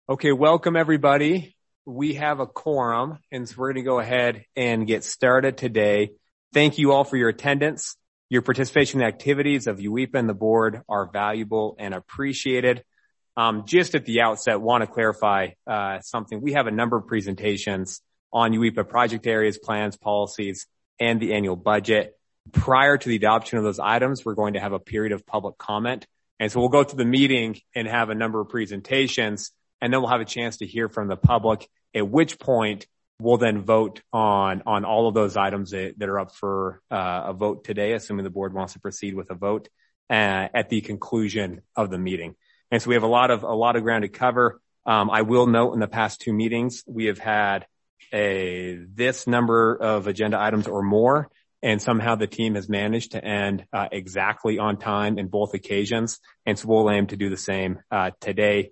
Okay, welcome everybody. We have a quorum, and so we're going to go ahead and get started today. Thank you all for your attendance. Your participation in the activities of UWEPA and the board are valuable and appreciated. Just at the outset, want to clarify something. We have a number of presentations on UWEPA project areas, plans, policies, and the annual budget. Prior to the adoption of those items, we're going to have a period of public comment. And so we'll go through the meeting and have a number of presentations, and then we'll have a chance to hear from the public, at which point we'll then vote on all of those items that are up for a vote today, assuming the board wants to proceed with a vote at the conclusion of the meeting. And so we have a lot of ground to cover. I will note in the past two meetings, we have had this number of agenda items or more, and somehow the team has managed to end exactly on time in both occasions. And so we'll aim to do the same today.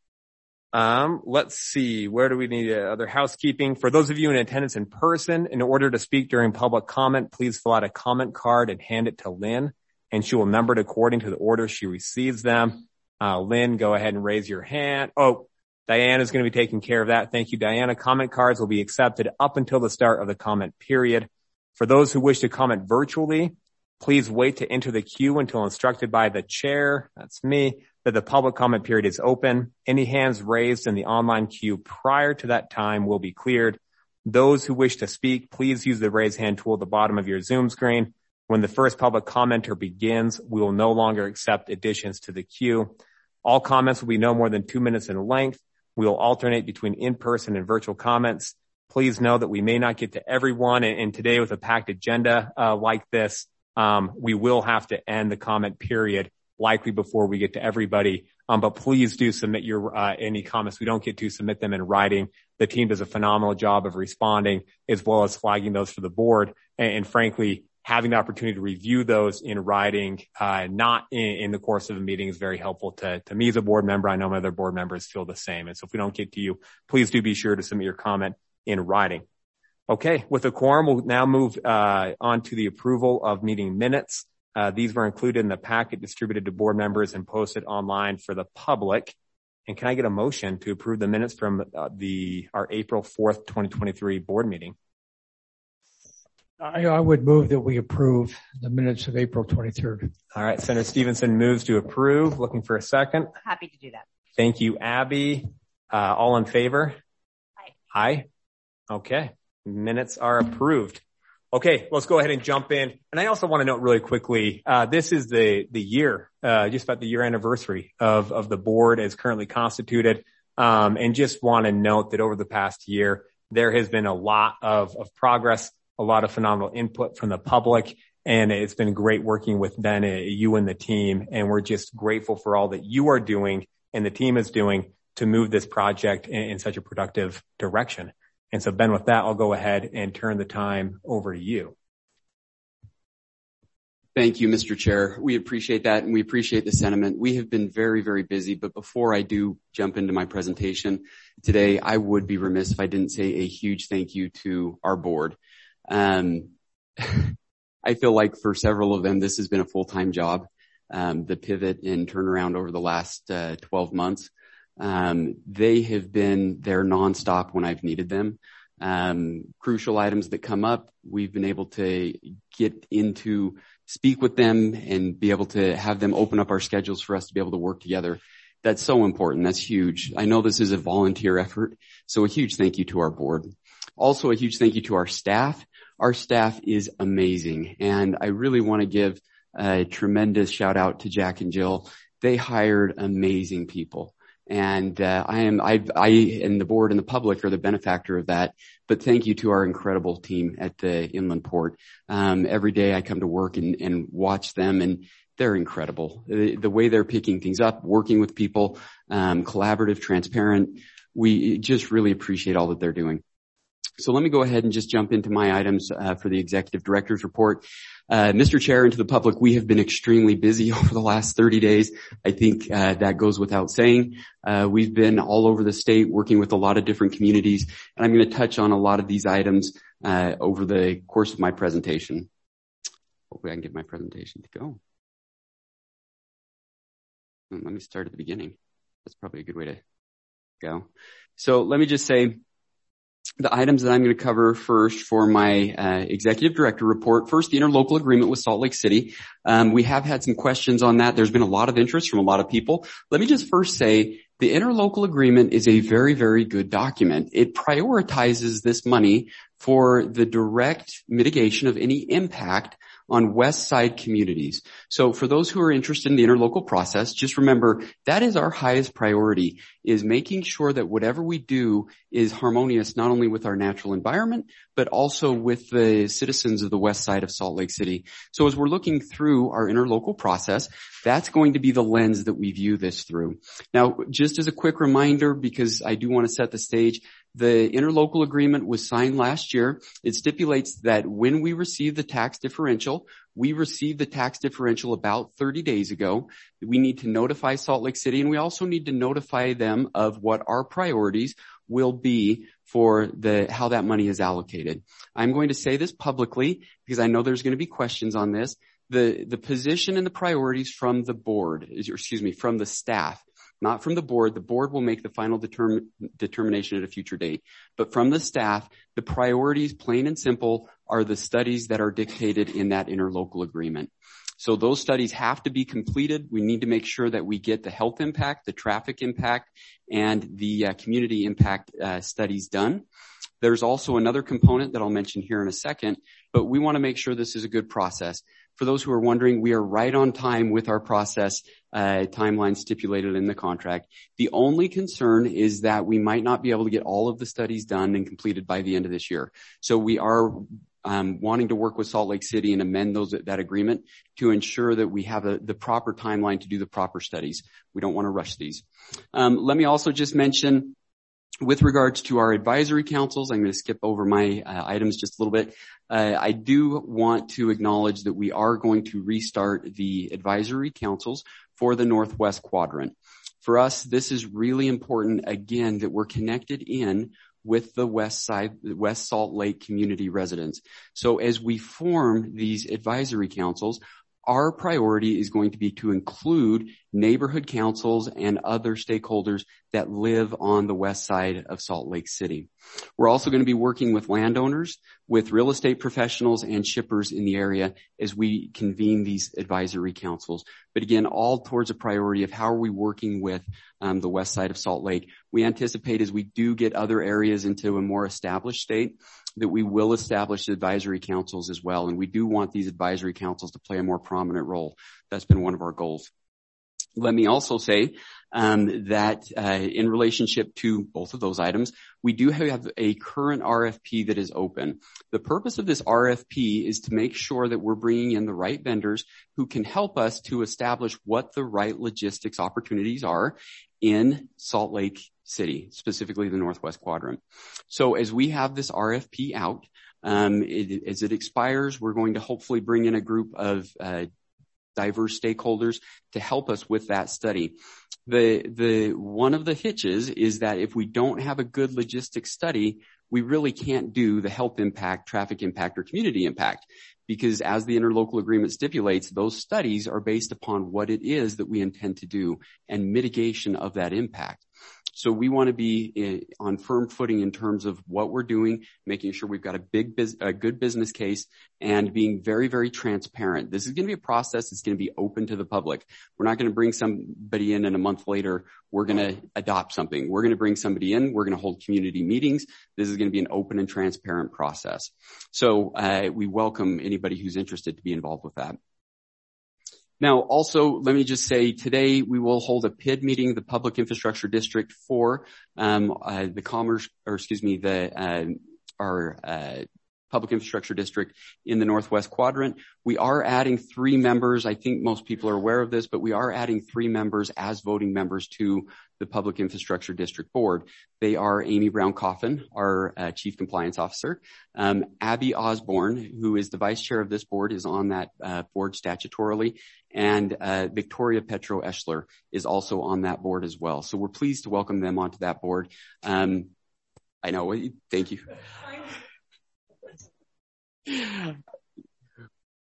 Let's see. Where do we need other housekeeping? For those of you in attendance in person, in order to speak during public comment, please fill out a comment card and hand it to Lynn, and she will number it according to the order she receives them. Lynn, go ahead and raise your hand. Oh, Diana's going to be taking care of that. Thank you, Diana. Comment cards will be accepted up until the start of the comment period. For those who wish to comment virtually, please wait to enter the queue until instructed by the chair, that's me, that the public comment period is open. Any hands raised in the online queue prior to that time will be cleared. Those who wish to speak, please use the raise hand tool at the bottom of your Zoom screen. When the first public commenter begins, we will no longer accept additions to the queue. All comments will be no more than 2 minutes in length. We will alternate between in-person and virtual comments. Please know that we may not get to everyone, and today with a packed agenda like this, we will have to end the comment period likely before we get to everybody. But please do submit your any comments we don't get to, submit them in writing. The team does a phenomenal job of responding as well as flagging those for the board. And frankly, having the opportunity to review those in writing, not in the course of a meeting, is very helpful to me as a board member. I know my other board members feel the same. And so if we don't get to you, please do be sure to submit your comment in writing. Okay, with the quorum, we'll now move on to the approval of meeting minutes. These were included in the packet distributed to board members and posted online for the public. And can I get a motion to approve the minutes from our April 4th, 2023 board meeting? I would move that we approve the minutes of April 23rd. All right, Senator Stevenson moves to approve. Looking for a second. Happy to do that. Thank you, Abby. All in favor? Aye. Aye. Okay, minutes are approved. Okay, let's go ahead and jump in. And I also want to note really quickly, this is the year, just about the year anniversary of the board as currently constituted. And just want to note that over the past year, there has been a lot of progress, a lot of phenomenal input from the public, and it's been great working with Ben, you and the team. And we're just grateful for all that you are doing and the team is doing to move this project in such a productive direction. And so, Ben, with that, I'll go ahead and turn the time over to you. Thank you, Mr. Chair. We appreciate that, and we appreciate the sentiment. We have been very, very busy, but before I do jump into my presentation today, I would be remiss if I didn't say a huge thank you to our board. I feel like for several of them, this has been a full-time job. The pivot and turnaround over the last 12 months. They have been there nonstop when I've needed them. Crucial items that come up, we've been able to get into speak with them and be able to have them open up our schedules for us to be able to work together. That's so important. That's huge. I know this is a volunteer effort, so a huge thank you to our board. Also, a huge thank you to our staff. Our staff is amazing, and I really want to give a tremendous shout out to Jack and Jill. They hired amazing people. And I and the board and the public are the benefactor of that. But thank you to our incredible team at the Inland Port. Every day I come to work and watch them, and they're incredible. The way they're picking things up, working with people, collaborative, transparent. We just really appreciate all that they're doing. So let me go ahead and just jump into my items for the executive director's report. Mr. Chair, and to the public, we have been extremely busy over the last 30 days. I think that goes without saying. We've been all over the state working with a lot of different communities, and I'm going to touch on a lot of these items over the course of my presentation. Hopefully I can get my presentation to go. Let me start at the beginning. That's probably a good way to Go. So let me just say the items that I'm going to cover first for my executive director report. First, the interlocal agreement with Salt Lake City. We have had some questions on that. There's been a lot of interest from a lot of people. Let me just first say the interlocal agreement is a very, very good document. It prioritizes this money for the direct mitigation of any impact on West Side communities. So for those who are interested in the interlocal process, just remember that is our highest priority, is making sure that whatever we do is harmonious not only with our natural environment, but also with the citizens of the West Side of Salt Lake City. So as we're looking through our interlocal process, that's going to be the lens that we view this through. Now, just as a quick reminder, because I do want to set the stage, the interlocal agreement was signed last year. It stipulates that when we receive the tax differential, we received the tax differential about 30 days ago. We need to notify Salt Lake City, and we also need to notify them of what our priorities will be for how that money is allocated. I'm going to say this publicly because I know there's going to be questions on this. The position and the priorities from the board, from the staff, not from the board. The board will make the final determination at a future date. But from the staff, the priorities, plain and simple, are the studies that are dictated in that interlocal agreement. So those studies have to be completed. We need to make sure that we get the health impact, the traffic impact, and the community impact studies done. There's also another component that I'll mention here in a second, but we want to make sure this is a good process. For those who are wondering, we are right on time with our process timeline stipulated in the contract. The only concern is that we might not be able to get all of the studies done and completed by the end of this year. So we are wanting to work with Salt Lake City and amend that agreement to ensure that we have the proper timeline to do the proper studies. We don't want to rush these. Let me also just mention, with regards to our advisory councils, I'm going to skip over my items just a little bit. I do want to acknowledge that we are going to restart the advisory councils for the Northwest Quadrant. For us, this is really important, again, that we're connected in with the West Salt Lake community residents. So as we form these advisory councils, our priority is going to be to include neighborhood councils and other stakeholders that live on the west side of Salt Lake City. We're also going to be working with landowners, with real estate professionals and shippers in the area as we convene these advisory councils. But again, all towards a priority of how are we working with the west side of Salt Lake. We anticipate as we do get other areas into a more established state that we will establish advisory councils as well. And we do want these advisory councils to play a more prominent role. That's been one of our goals. Let me also say that in relationship to both of those items, we do have a current RFP that is open. The purpose of this RFP is to make sure that we're bringing in the right vendors who can help us to establish what the right logistics opportunities are in Salt Lake City, specifically the Northwest Quadrant. So as we have this RFP out, as it expires, we're going to hopefully bring in a group of diverse stakeholders to help us with that study. The one of the hitches is that if we don't have a good logistics study, we really can't do the health impact, traffic impact, or community impact, because as the interlocal agreement stipulates, those studies are based upon what it is that we intend to do and mitigation of that impact. So we want to be on firm footing in terms of what we're doing, making sure we've got a good business case, and being very, very transparent. This is going to be a process that's going to be open to the public. We're not going to bring somebody in and a month later, we're going to adopt something. We're going to bring somebody in. We're going to hold community meetings. This is going to be an open and transparent process. So we welcome anybody who's interested to be involved with that. Now, also, let me just say today we will hold a PID meeting, the Public Infrastructure District, for our Public Infrastructure District in the Northwest Quadrant. We are adding 3 members. I think most people are aware of this, but we are adding 3 members as voting members to the Public Infrastructure District Board. They are Amy Brown-Coffin, our Chief Compliance Officer. Abby Osborne, who is the Vice Chair of this board, is on that board statutorily. And Victoria Petro-Eschler is also on that board as well. So we're pleased to welcome them onto that board. I know. Thank you.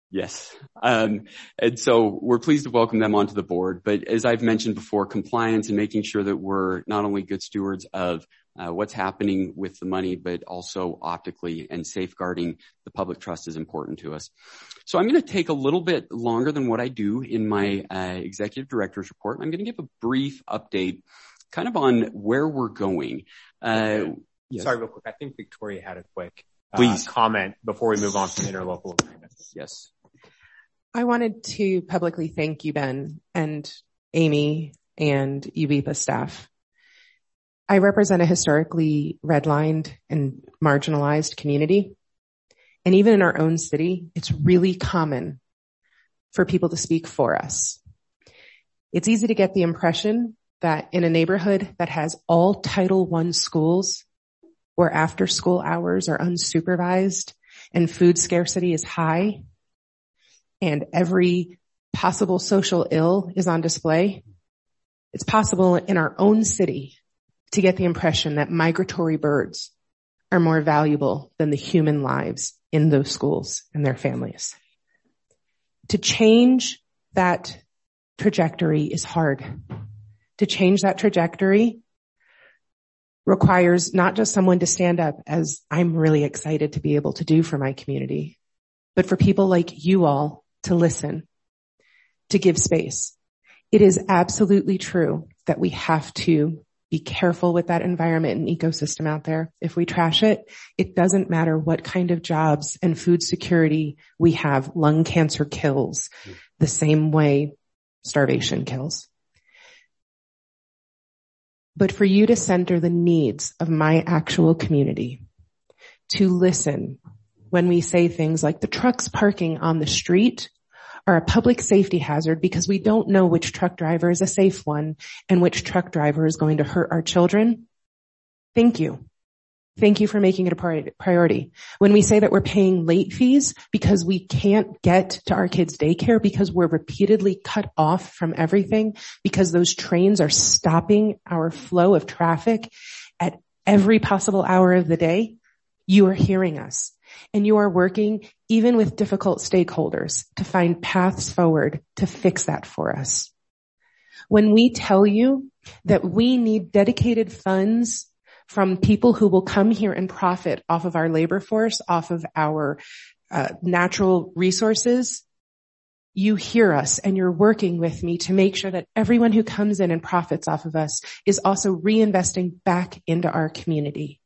Yes. And so we're pleased to welcome them onto the board. But as I've mentioned before, compliance and making sure that we're not only good stewards of what's happening with the money, but also optically and safeguarding the public trust is important to us. So I'm going to take a little bit longer than what I do in my executive director's report. I'm going to give a brief update kind of on where we're going. Yes. Sorry, real quick. I think Victoria had a quick comment before we move on from interlocal agreements. Yes. I wanted to publicly thank you, Ben, and Amy, and UWEPA staff. I represent a historically redlined and marginalized community. And even in our own city, it's really common for people to speak for us. It's easy to get the impression that in a neighborhood that has all Title I schools, where after school hours are unsupervised and food scarcity is high, and every possible social ill is on display, it's possible in our own city to get the impression that migratory birds are more valuable than the human lives in those schools and their families. To change that trajectory is hard. To change that trajectory requires not just someone to stand up, as I'm really excited to be able to do for my community, but for people like you all to listen, to give space. It is absolutely true that we have to be careful with that environment and ecosystem out there. If we trash it, it doesn't matter what kind of jobs and food security we have. Lung cancer kills the same way starvation kills. But for you to center the needs of my actual community, to listen when we say things like the trucks parking on the street are a public safety hazard because we don't know which truck driver is a safe one and which truck driver is going to hurt our children. Thank you. Thank you for making it a priority. When we say that we're paying late fees because we can't get to our kids' daycare because we're repeatedly cut off from everything, because those trains are stopping our flow of traffic at every possible hour of the day, you are hearing us. And you are working, even with difficult stakeholders, to find paths forward to fix that for us. When we tell you that we need dedicated funds from people who will come here and profit off of our labor force, off of our natural resources, you hear us and you're working with me to make sure that everyone who comes in and profits off of us is also reinvesting back into our community.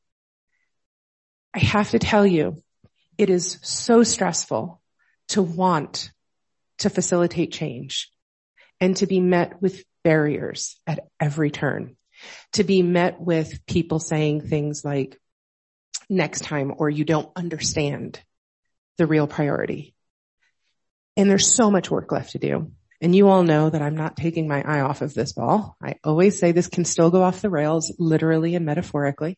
I have to tell you, it is so stressful to want to facilitate change and to be met with barriers at every turn, to be met with people saying things like next time, or you don't understand the real priority. And there's so much work left to do. And you all know that I'm not taking my eye off of this ball. I always say this can still go off the rails, literally and metaphorically.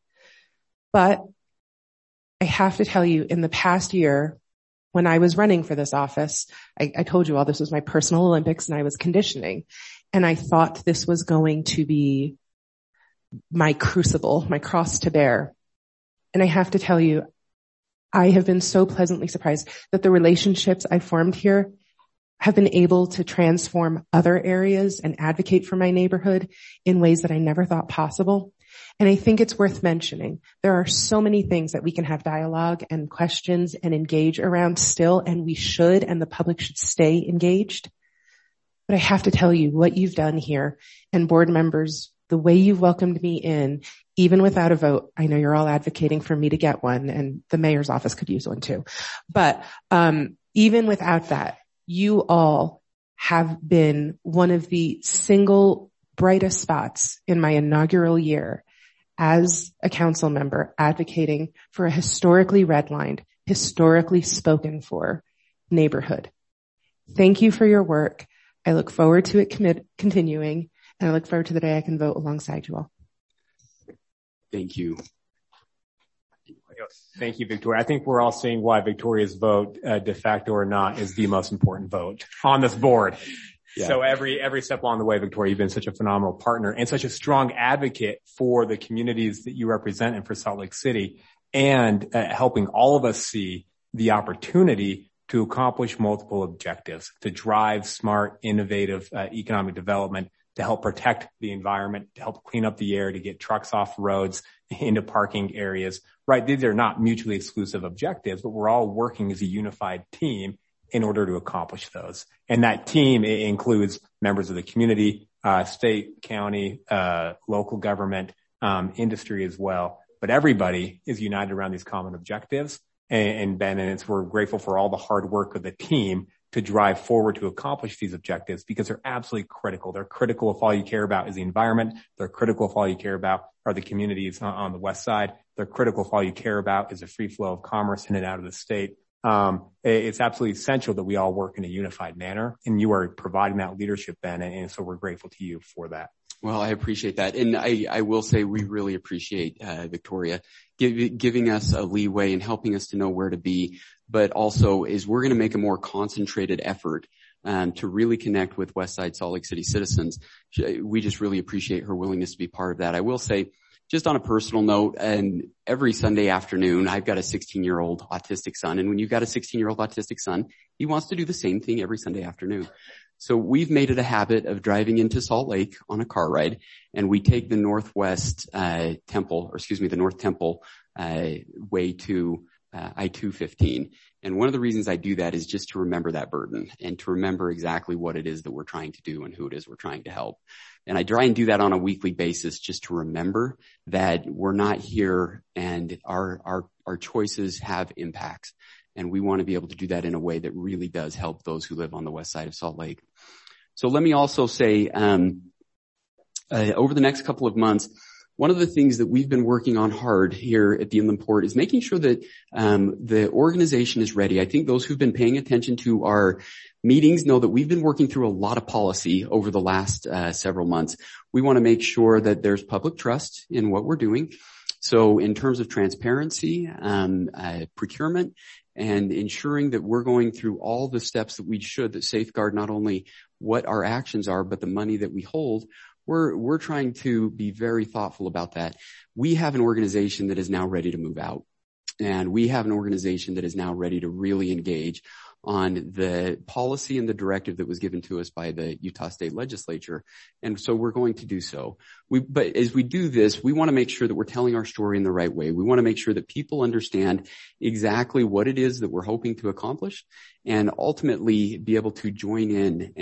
But I have to tell you, in the past year, when I was running for this office, I told you all this was my personal Olympics and I was conditioning. And I thought this was going to be my crucible, my cross to bear. And I have to tell you, I have been so pleasantly surprised that the relationships I formed here have been able to transform other areas and advocate for my neighborhood in ways that I never thought possible. And I think it's worth mentioning. There are so many things that we can have dialogue and questions and engage around still, and we should, and the public should stay engaged. But I have to tell you what you've done here, and board members, the way you've welcomed me in, even without a vote. I know you're all advocating for me to get one, and the mayor's office could use one too. But even without that, you all have been one of the single brightest spots in my inaugural year as a council member advocating for a historically redlined, historically spoken for neighborhood. Thank you for your work. I look forward to it continuing, and I look forward to the day I can vote alongside you all. Thank you. Thank you, Victoria. I think we're all seeing why Victoria's vote, de facto or not, is the most important vote on this board. Yeah. So every step along the way, Victoria, you've been such a phenomenal partner and such a strong advocate for the communities that you represent and for Salt Lake City, and helping all of us see the opportunity to accomplish multiple objectives, to drive smart, innovative economic development, to help protect the environment, to help clean up the air, to get trucks off roads into parking areas, right? These are not mutually exclusive objectives, but we're all working as a unified team in order to accomplish those. And that team includes members of the community, state, county, local government, industry as well. But everybody is united around these common objectives. And Ben, we're grateful for all the hard work of the team to drive forward to accomplish these objectives because they're absolutely critical. They're critical if all you care about is the environment. They're critical if all you care about are the communities on the west side. They're critical if all you care about is a free flow of commerce in and out of the state. It's absolutely essential that we all work in a unified manner, and you are providing that leadership, Ben, and so we're grateful to you for that. Well, I appreciate that. And I will say we really appreciate Victoria giving us a leeway and helping us to know where to be, but also is we're going to make a more concentrated effort to really connect with Westside Salt Lake City citizens. We just really appreciate her willingness to be part of that. I will say, just on a personal note, and every Sunday afternoon, I've got a 16-year-old autistic son, and when you've got a 16-year-old autistic son, he wants to do the same thing every Sunday afternoon. So we've made it a habit of driving into Salt Lake on a car ride, and we take the North Temple way to I-215. And one of the reasons I do that is just to remember that burden and to remember exactly what it is that we're trying to do and who it is we're trying to help. And I try and do that on a weekly basis just to remember that we're not here and our choices have impacts. And we want to be able to do that in a way that really does help those who live on the west side of Salt Lake. So let me also say, over the next couple of months, one of the things that we've been working on hard here at the Inland Port is making sure that the organization is ready. I think those who've been paying attention to our meetings know that we've been working through a lot of policy over the last several months. We want to make sure that there's public trust in what we're doing. So in terms of transparency, procurement, and ensuring that we're going through all the steps that we should that safeguard not only what our actions are, but the money that we hold, we're trying to be very thoughtful about that. We have an organization that is now ready to move out, and we have an organization that is now ready to really engage on the policy and the directive that was given to us by the Utah State Legislature. And so we're going to do so. But as we do this, we want to make sure that we're telling our story in the right way. We want to make sure that people understand exactly what it is that we're hoping to accomplish and ultimately be able to join in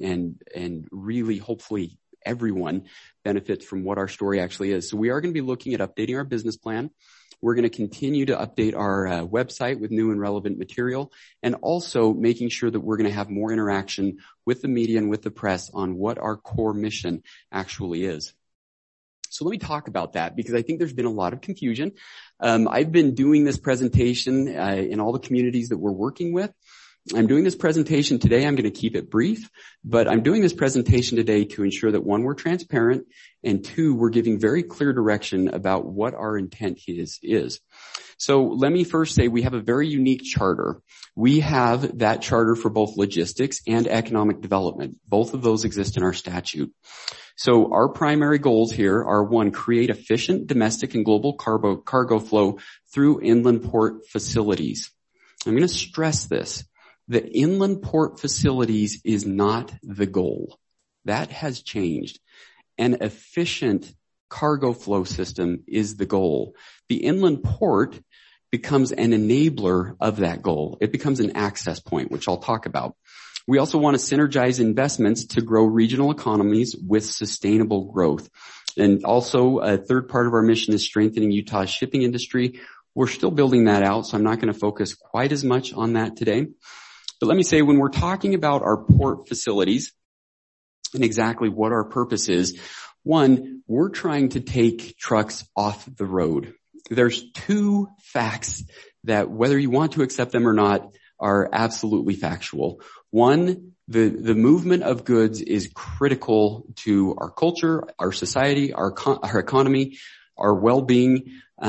and really hopefully everyone benefits from what our story actually is. So we are going to be looking at updating our business plan. We're going to continue to update our website with new and relevant material, and also making sure that we're going to have more interaction with the media and with the press on what our core mission actually is. So let me talk about that because I think there's been a lot of confusion. I've been doing this presentation in all the communities that we're working with. I'm doing this presentation today. I'm going to keep it brief, but I'm doing this presentation today to ensure that one, we're transparent, and two, we're giving very clear direction about what our intent is. So let me first say we have a very unique charter. We have that charter for both logistics and economic development. Both of those exist in our statute. So our primary goals here are, one, create efficient domestic and global cargo flow through inland port facilities. I'm going to stress this. The inland port facilities is not the goal. That has changed. An efficient cargo flow system is the goal. The inland port becomes an enabler of that goal. It becomes an access point, which I'll talk about. We also want to synergize investments to grow regional economies with sustainable growth. And also, a third part of our mission is strengthening Utah's shipping industry. We're still building that out, so I'm not going to focus quite as much on that today. But let me say, when we're talking about our port facilities and exactly what our purpose is, one, we're trying to take trucks off the road. There's two facts that, whether you want to accept them or not, are absolutely factual. One, the movement of goods is critical to our culture, our society, our economy, our well-being.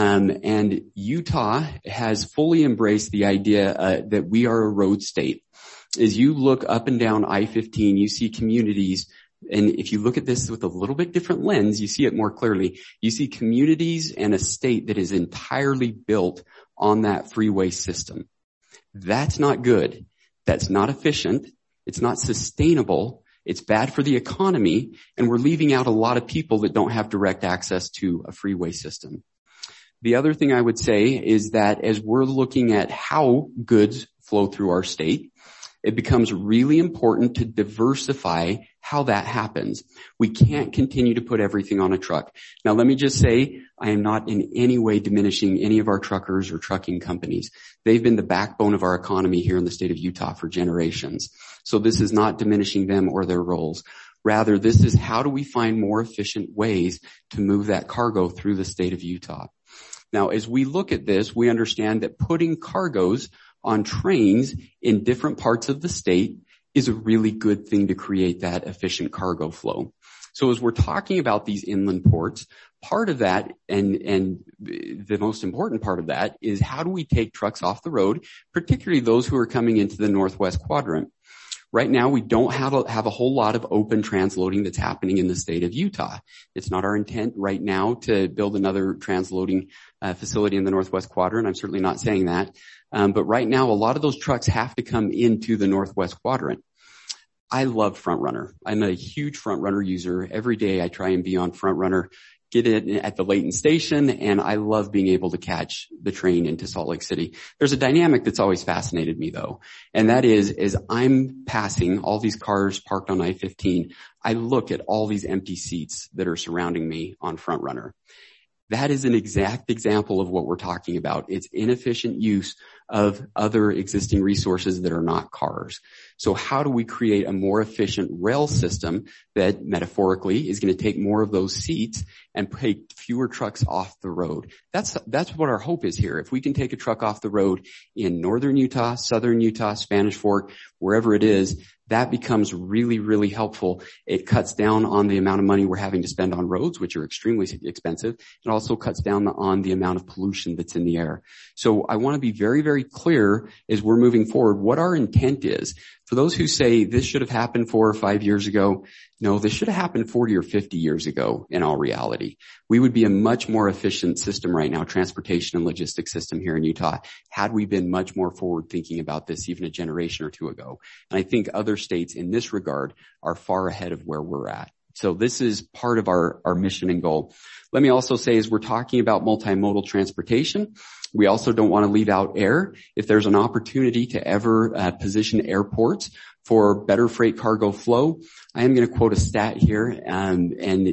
And Utah has fully embraced the idea that we are a road state. As you look up and down I-15, you see communities, and if you look at this with a little bit different lens, you see it more clearly. You see communities and a state that is entirely built on that freeway system. That's not good. That's not efficient. It's not sustainable. It's bad for the economy, and we're leaving out a lot of people that don't have direct access to a freeway system. The other thing I would say is that as we're looking at how goods flow through our state, it becomes really important to diversify how that happens. We can't continue to put everything on a truck. Now, let me just say, I am not in any way diminishing any of our truckers or trucking companies. They've been the backbone of our economy here in the state of Utah for generations. So this is not diminishing them or their roles. Rather, this is how do we find more efficient ways to move that cargo through the state of Utah. Now, as we look at this, we understand that putting cargoes on trains in different parts of the state is a really good thing to create that efficient cargo flow. So as we're talking about these inland ports, part of that and the most important part of that is how do we take trucks off the road, particularly those who are coming into the Northwest Quadrant. Right now, we don't have a whole lot of open transloading that's happening in the state of Utah. It's not our intent right now to build another transloading facility in the Northwest Quadrant. I'm certainly not saying that. But right now, a lot of those trucks have to come into the Northwest Quadrant. I love FrontRunner. I'm a huge FrontRunner user. Every day I try and be on FrontRunner, get it at the Layton station, and I love being able to catch the train into Salt Lake City. There's a dynamic that's always fascinated me, though, and that is, as I'm passing all these cars parked on I-15, I look at all these empty seats that are surrounding me on FrontRunner. That is an exact example of what we're talking about. It's inefficient use of other existing resources that are not cars. So how do we create a more efficient rail system that metaphorically is going to take more of those seats and take fewer trucks off the road? That's what our hope is here. If we can take a truck off the road in northern Utah, southern Utah, Spanish Fork, wherever it is, that becomes really, really helpful. It cuts down on the amount of money we're having to spend on roads, which are extremely expensive. It also cuts down on the amount of pollution that's in the air. So I want to be very, very clear as we're moving forward what our intent is. For those who say this should have happened 4 or 5 years ago, no, this should have happened 40 or 50 years ago in all reality. We would be a much more efficient system right now, transportation and logistics system here in Utah, had we been much more forward thinking about this even a generation or two ago. And I think other states in this regard are far ahead of where we're at. So this is part of our mission and goal. Let me also say, as we're talking about multimodal transportation, we also don't want to leave out air. If there's an opportunity to ever position airports for better freight cargo flow, I am going to quote a stat here, and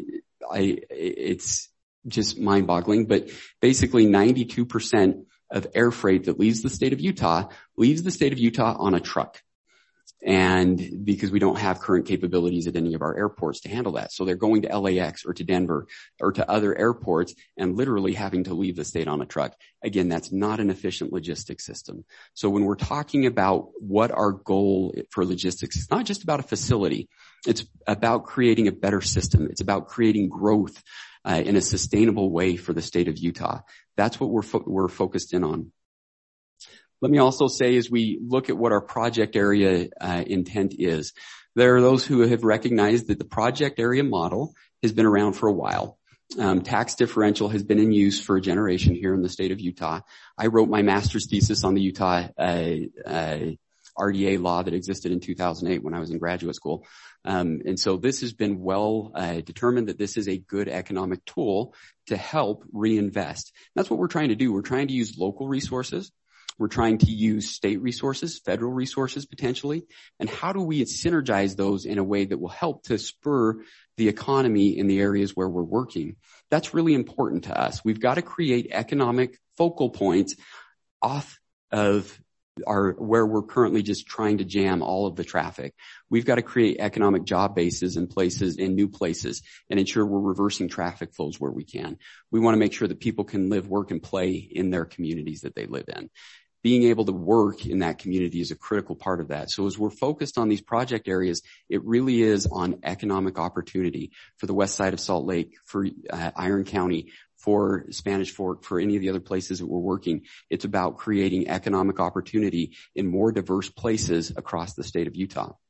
it's just mind-boggling, but basically 92% of air freight that leaves the state of Utah on a truck. And because we don't have current capabilities at any of our airports to handle that. So they're going to LAX or to Denver or to other airports and literally having to leave the state on a truck. Again, that's not an efficient logistics system. So when we're talking about what our goal for logistics, it's not just about a facility. It's about creating a better system. It's about creating growth in a sustainable way for the state of Utah. That's what we're focused in on. Let me also say, as we look at what our project area intent is, there are those who have recognized that the project area model has been around for a while. Tax differential has been in use for a generation here in the state of Utah. I wrote my master's thesis on the Utah RDA law that existed in 2008 when I was in graduate school. And so this has been well determined that this is a good economic tool to help reinvest. That's what we're trying to do. We're trying to use local resources. We're trying to use state resources, federal resources potentially, and how do we synergize those in a way that will help to spur the economy in the areas where we're working? That's really important to us. We've got to create economic focal points off of where we're currently just trying to jam all of the traffic. We've got to create economic job bases in new places and ensure we're reversing traffic flows where we can. We want to make sure that people can live, work, and play in their communities that they live in. Being able to work in that community is a critical part of that. So as we're focused on these project areas, it really is on economic opportunity for the west side of Salt Lake, for Iron County, for Spanish Fork, for any of the other places that we're working. It's about creating economic opportunity in more diverse places across the state of Utah.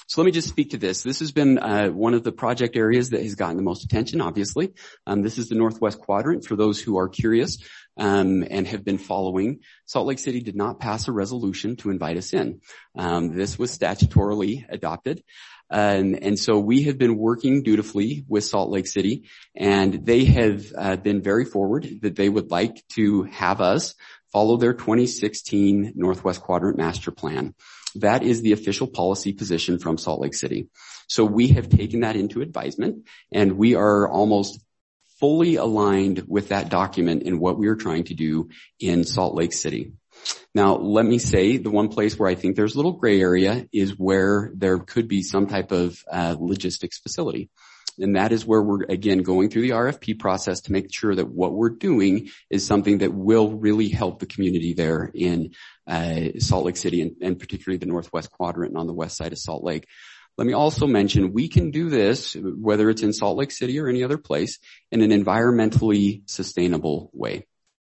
So let me just speak to this. This has been one of the project areas that has gotten the most attention, obviously. This is the Northwest Quadrant. For those who are curious and have been following, Salt Lake City did not pass a resolution to invite us in. This was statutorily adopted. And so we have been working dutifully with Salt Lake City, and they have been very forward that they would like to have us follow their 2016 Northwest Quadrant Master Plan. That is the official policy position from Salt Lake City. So we have taken that into advisement, and we are almost fully aligned with that document in what we are trying to do in Salt Lake City. Now, let me say the one place where I think there's a little gray area is where there could be some type of logistics facility. And that is where we're, again, going through the RFP process to make sure that what we're doing is something that will really help the community there in Salt Lake City and particularly the Northwest Quadrant and on the west side of Salt Lake. Let me also mention we can do this, whether it's in Salt Lake City or any other place, in an environmentally sustainable way.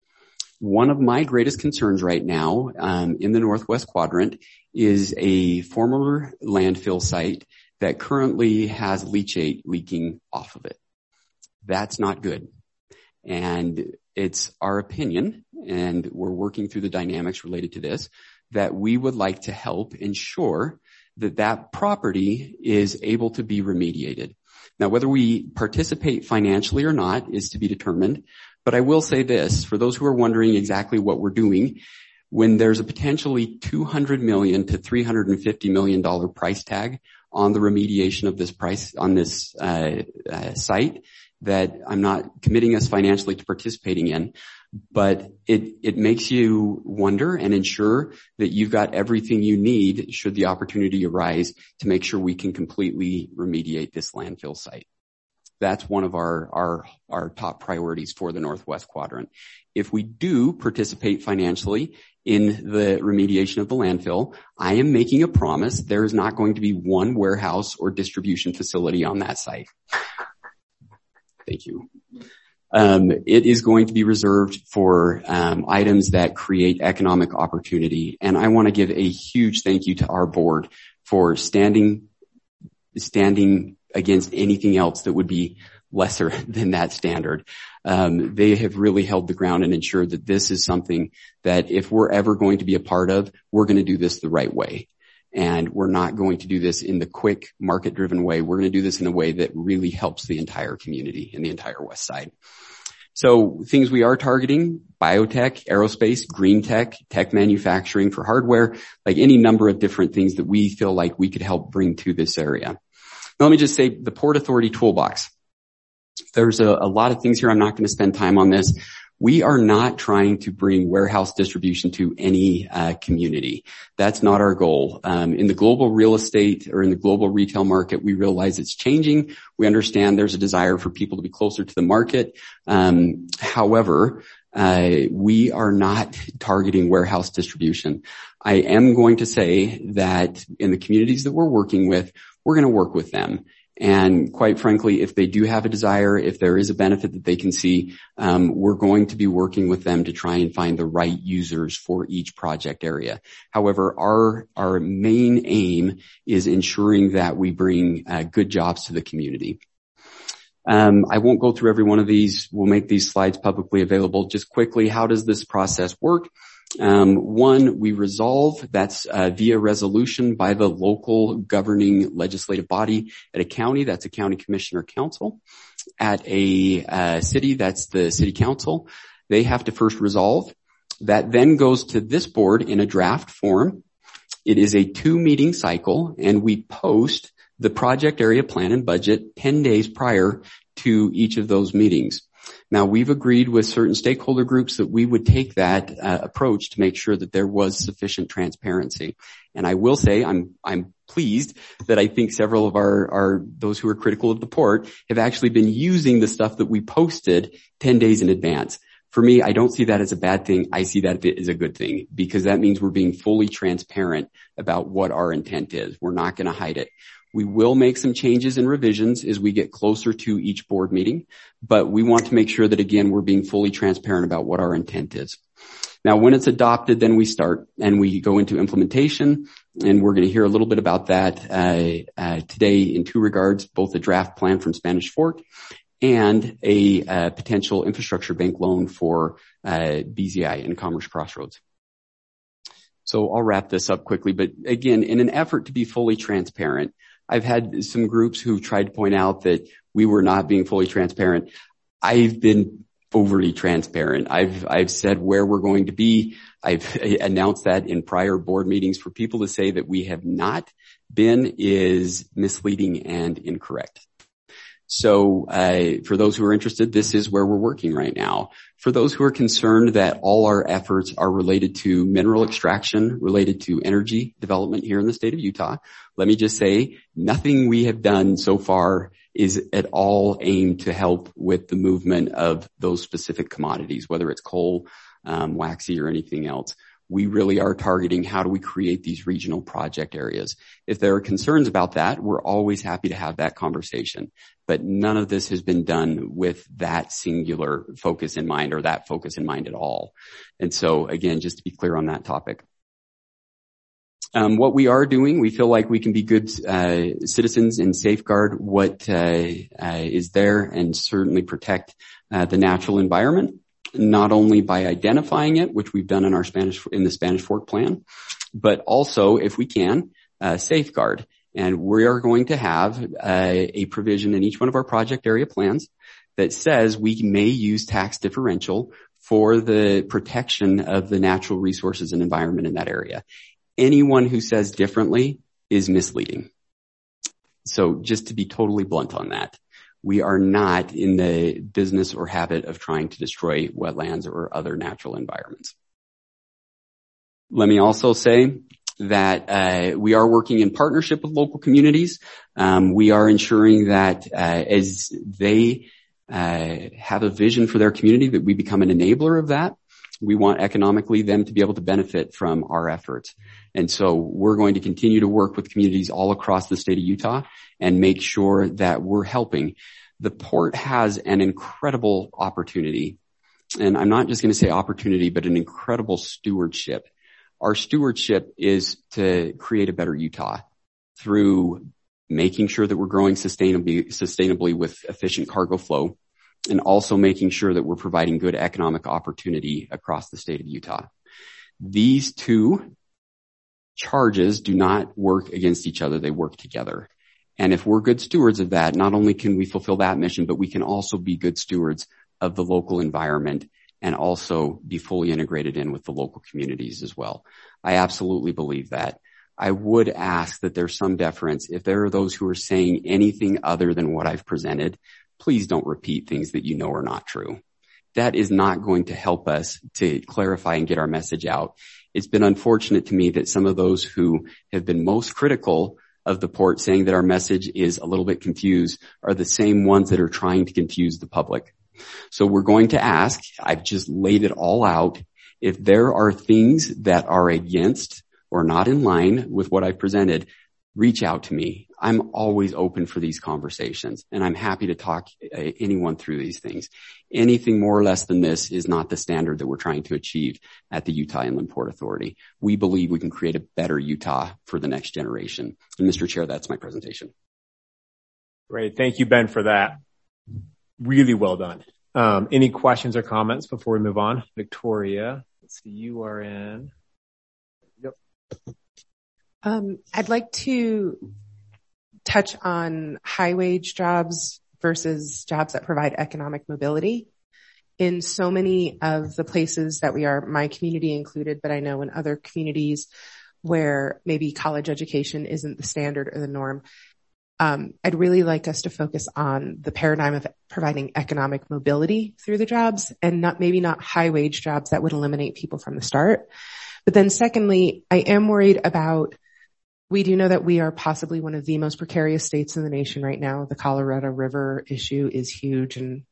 One of my greatest concerns right now in the Northwest Quadrant is a former landfill site that currently has leachate leaking off of it. That's not good. And it's our opinion, and we're working through the dynamics related to this, that we would like to help ensure that that property is able to be remediated. Now, whether we participate financially or not is to be determined. But I will say this, for those who are wondering exactly what we're doing, when there's a potentially $200 million to $350 million price tag on the remediation of this price on this site that I'm not committing us financially to participating in, but it makes you wonder and ensure that you've got everything you need should the opportunity arise to make sure we can completely remediate this landfill site. That's one of our top priorities for the Northwest Quadrant. If we do participate financially in the remediation of the landfill, I am making a promise there is not going to be one warehouse or distribution facility on that site. Thank you. It is going to be reserved for items that create economic opportunity. And I want to give a huge thank you to our board for standing against anything else that would be lesser than that standard. They have really held the ground and ensured that this is something that if we're ever going to be a part of, we're going to do this the right way. And we're not going to do this in the quick market-driven way. We're going to do this in a way that really helps the entire community and the entire West Side. So things we are targeting, biotech, aerospace, green tech, tech manufacturing for hardware, like any number of different things that we feel like we could help bring to this area. Now, let me just say the Port Authority Toolbox. There's a lot of things here. I'm not going to spend time on this. We are not trying to bring warehouse distribution to any community. That's not our goal. In the global real estate or in the global retail market, we realize it's changing. We understand there's a desire for people to be closer to the market. However, we are not targeting warehouse distribution. I am going to say that in the communities that we're working with, we're going to work with them. And quite frankly, if they do have a desire, if there is a benefit that they can see, we're going to be working with them to try and find the right users for each project area. However, our main aim is ensuring that we bring good jobs to the community. I won't go through every one of these. We'll make these slides publicly available. Just quickly, how does this process work? One, we resolve, that's via resolution by the local governing legislative body. At a county, that's a county commissioner council. At a city, that's the city council. They have to first resolve. That then goes to this board in a draft form. It is a 2-meeting cycle, and we post the project area plan and budget 10 days prior to each of those meetings. Now, we've agreed with certain stakeholder groups that we would take that approach to make sure that there was sufficient transparency. And I will say I'm pleased that I think several of our those who are critical of the port have actually been using the stuff that we posted 10 days in advance. For me, I don't see that as a bad thing. I see that as a good thing because that means we're being fully transparent about what our intent is. We're not going to hide it. We will make some changes and revisions as we get closer to each board meeting, but we want to make sure that, again, we're being fully transparent about what our intent is. Now, when it's adopted, then we start and we go into implementation. And we're going to hear a little bit about that today in two regards, both a draft plan from Spanish Fork and a potential infrastructure bank loan for BZI and Commerce Crossroads. So I'll wrap this up quickly, but again, in an effort to be fully transparent, I've had some groups who tried to point out that we were not being fully transparent. I've been overly transparent. I've said where we're going to be. I've announced that in prior board meetings. For people to say that we have not been is misleading and incorrect. So for those who are interested, this is where we're working right now. For those who are concerned that all our efforts are related to mineral extraction, related to energy development here in the state of Utah, let me just say nothing we have done so far is at all aimed to help with the movement of those specific commodities, whether it's coal, waxy, or anything else. We really are targeting how do we create these regional project areas. If there are concerns about that, we're always happy to have that conversation. But none of this has been done with that singular focus in mind or that focus in mind at all. And so, again, just to be clear on that topic. What we are doing, we feel like we can be good citizens and safeguard what is there and certainly protect the natural environment, not only by identifying it, which we've done in the Spanish Fork plan, but also, if we can, safeguard. And we are going to have a provision in each one of our project area plans that says we may use tax differential for the protection of the natural resources and environment in that area. Anyone who says differently is misleading. So just to be totally blunt on that, we are not in the business or habit of trying to destroy wetlands or other natural environments. Let me also say that we are working in partnership with local communities. We are ensuring that as they have a vision for their community, that we become an enabler of that. We want economically them to be able to benefit from our efforts. And so we're going to continue to work with communities all across the state of Utah and make sure that we're helping. The port has an incredible opportunity, and I'm not just going to say opportunity, but an incredible stewardship. Our stewardship is to create a better Utah through making sure that we're growing sustainably with efficient cargo flow, and also making sure that we're providing good economic opportunity across the state of Utah. These two charges do not work against each other. They work together. And if we're good stewards of that, not only can we fulfill that mission, but we can also be good stewards of the local environment and also be fully integrated in with the local communities as well. I absolutely believe that. I would ask that there's some deference. If there are those who are saying anything other than what I've presented, please don't repeat things that you know are not true. That is not going to help us to clarify and get our message out. It's been unfortunate to me that some of those who have been most critical of the port, saying that our message is a little bit confused, are the same ones that are trying to confuse the public. So we're going to ask, I've just laid it all out, if there are things that are against or not in line with what I've presented, reach out to me. I'm always open for these conversations, and I'm happy to talk anyone through these things. Anything more or less than this is not the standard that we're trying to achieve at the Utah Inland Port Authority. We believe we can create a better Utah for the next generation. And Mr. Chair, that's my presentation. Great. Thank you, Ben, for that. Really well done. Any questions or comments before we move on? Victoria, let's see, you are in. Yep. I'd like to touch on high wage jobs versus jobs that provide economic mobility. In so many of the places that we are, my community included, but I know in other communities where maybe college education isn't the standard or the norm, I'd really like us to focus on the paradigm of providing economic mobility through the jobs, and maybe not high wage jobs that would eliminate people from the start. But then secondly, I am worried about, we do know that we are possibly one of the most precarious states in the nation right now. The Colorado River issue is huge, and,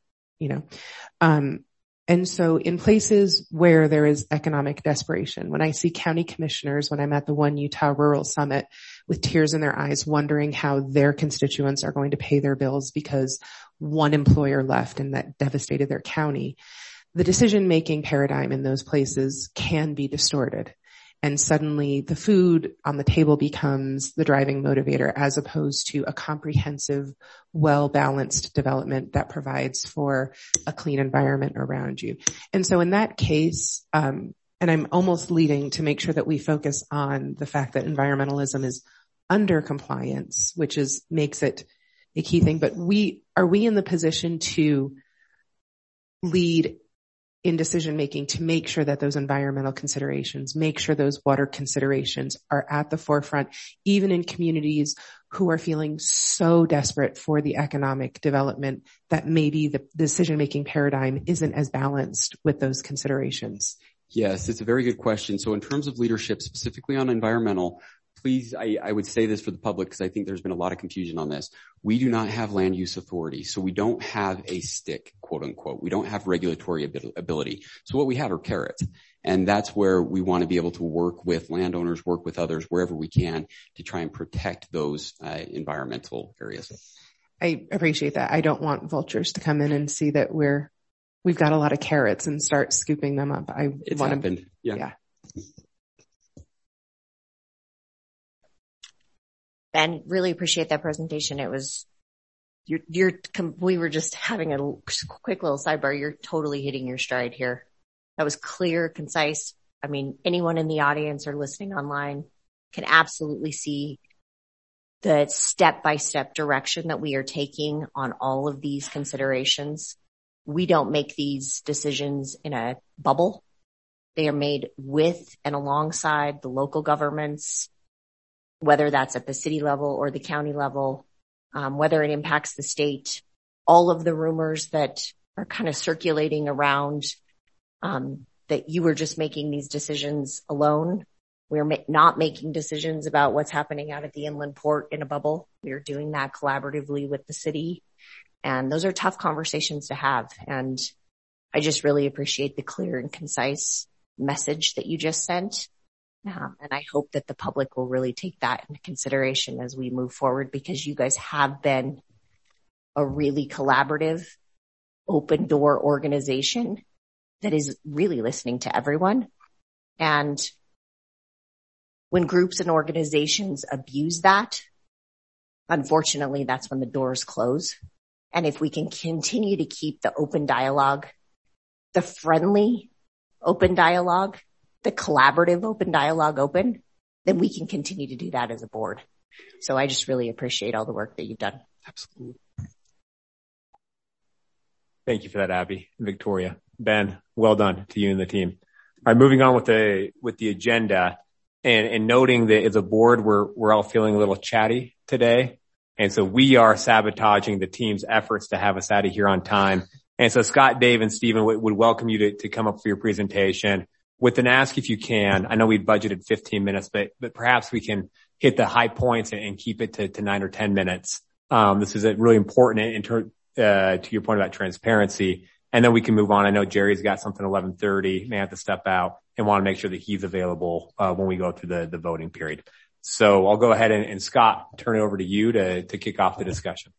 and so in places where there is economic desperation, when I see county commissioners, when I'm at the One Utah Rural Summit with tears in their eyes, wondering how their constituents are going to pay their bills because one employer left and that devastated their county, the decision-making paradigm in those places can be distorted. and suddenly the food on the table becomes the driving motivator as opposed to a comprehensive, well-balanced development that provides for a clean environment around you. And so in that case, and I'm almost leading to make sure that we focus on the fact that environmentalism is under compliance, which makes it a key thing. But are we in the position to lead in decision making to make sure that those environmental considerations, make sure those water considerations are at the forefront, even in communities who are feeling so desperate for the economic development that maybe the decision making paradigm isn't as balanced with those considerations? Yes, it's a very good question. So in terms of leadership, specifically on environmental, please, I would say this for the public because I think there's been a lot of confusion on this. We do not have land use authority, so we don't have a stick, quote unquote. We don't have regulatory ability. So what we have are carrots. And that's where we want to be able to work with landowners, work with others wherever we can to try and protect those environmental areas. I appreciate that. I don't want vultures to come in and see that we've got a lot of carrots and start scooping them up. It's happened. Yeah. Ben, really appreciate that presentation. It was, we were just having a quick little sidebar. You're totally hitting your stride here. That was clear, concise. I mean, anyone in the audience or listening online can absolutely see the step-by-step direction that we are taking on all of these considerations. We don't make these decisions in a bubble. They are made with and alongside the local governments, whether that's at the city level or the county level, whether it impacts the state. All of the rumors that are kind of circulating around that you were just making these decisions alone. We're not making decisions about what's happening out at the inland port in a bubble. We are doing that collaboratively with the city. And those are tough conversations to have. And I just really appreciate the clear and concise message that you just sent. And I hope that the public will really take that into consideration as we move forward, because you guys have been a really collaborative, open door organization that is really listening to everyone. And when groups and organizations abuse that, unfortunately, that's when the doors close. And if we can continue to keep the open dialogue, the friendly open dialogue, the collaborative open dialogue open, then we can continue to do that as a board. So I just really appreciate all the work that you've done. Absolutely. Thank you for that, Abby and Victoria. Ben, well done to you and the team. All right, moving on with the agenda and noting that as a board, we're all feeling a little chatty today. And so we are sabotaging the team's efforts to have us out of here on time. And so Scott, Dave, and Stephen would welcome you to come up for your presentation. With an ask, if you can, I know we budgeted 15 minutes, but perhaps we can hit the high points and keep it to 9 or 10 minutes. This is really important to your point about transparency. And then we can move on. I know Jerry's got something 11:30, may have to step out, and want to make sure that he's available when we go through the voting period. So I'll go ahead and Scott, turn it over to you to kick off the discussion.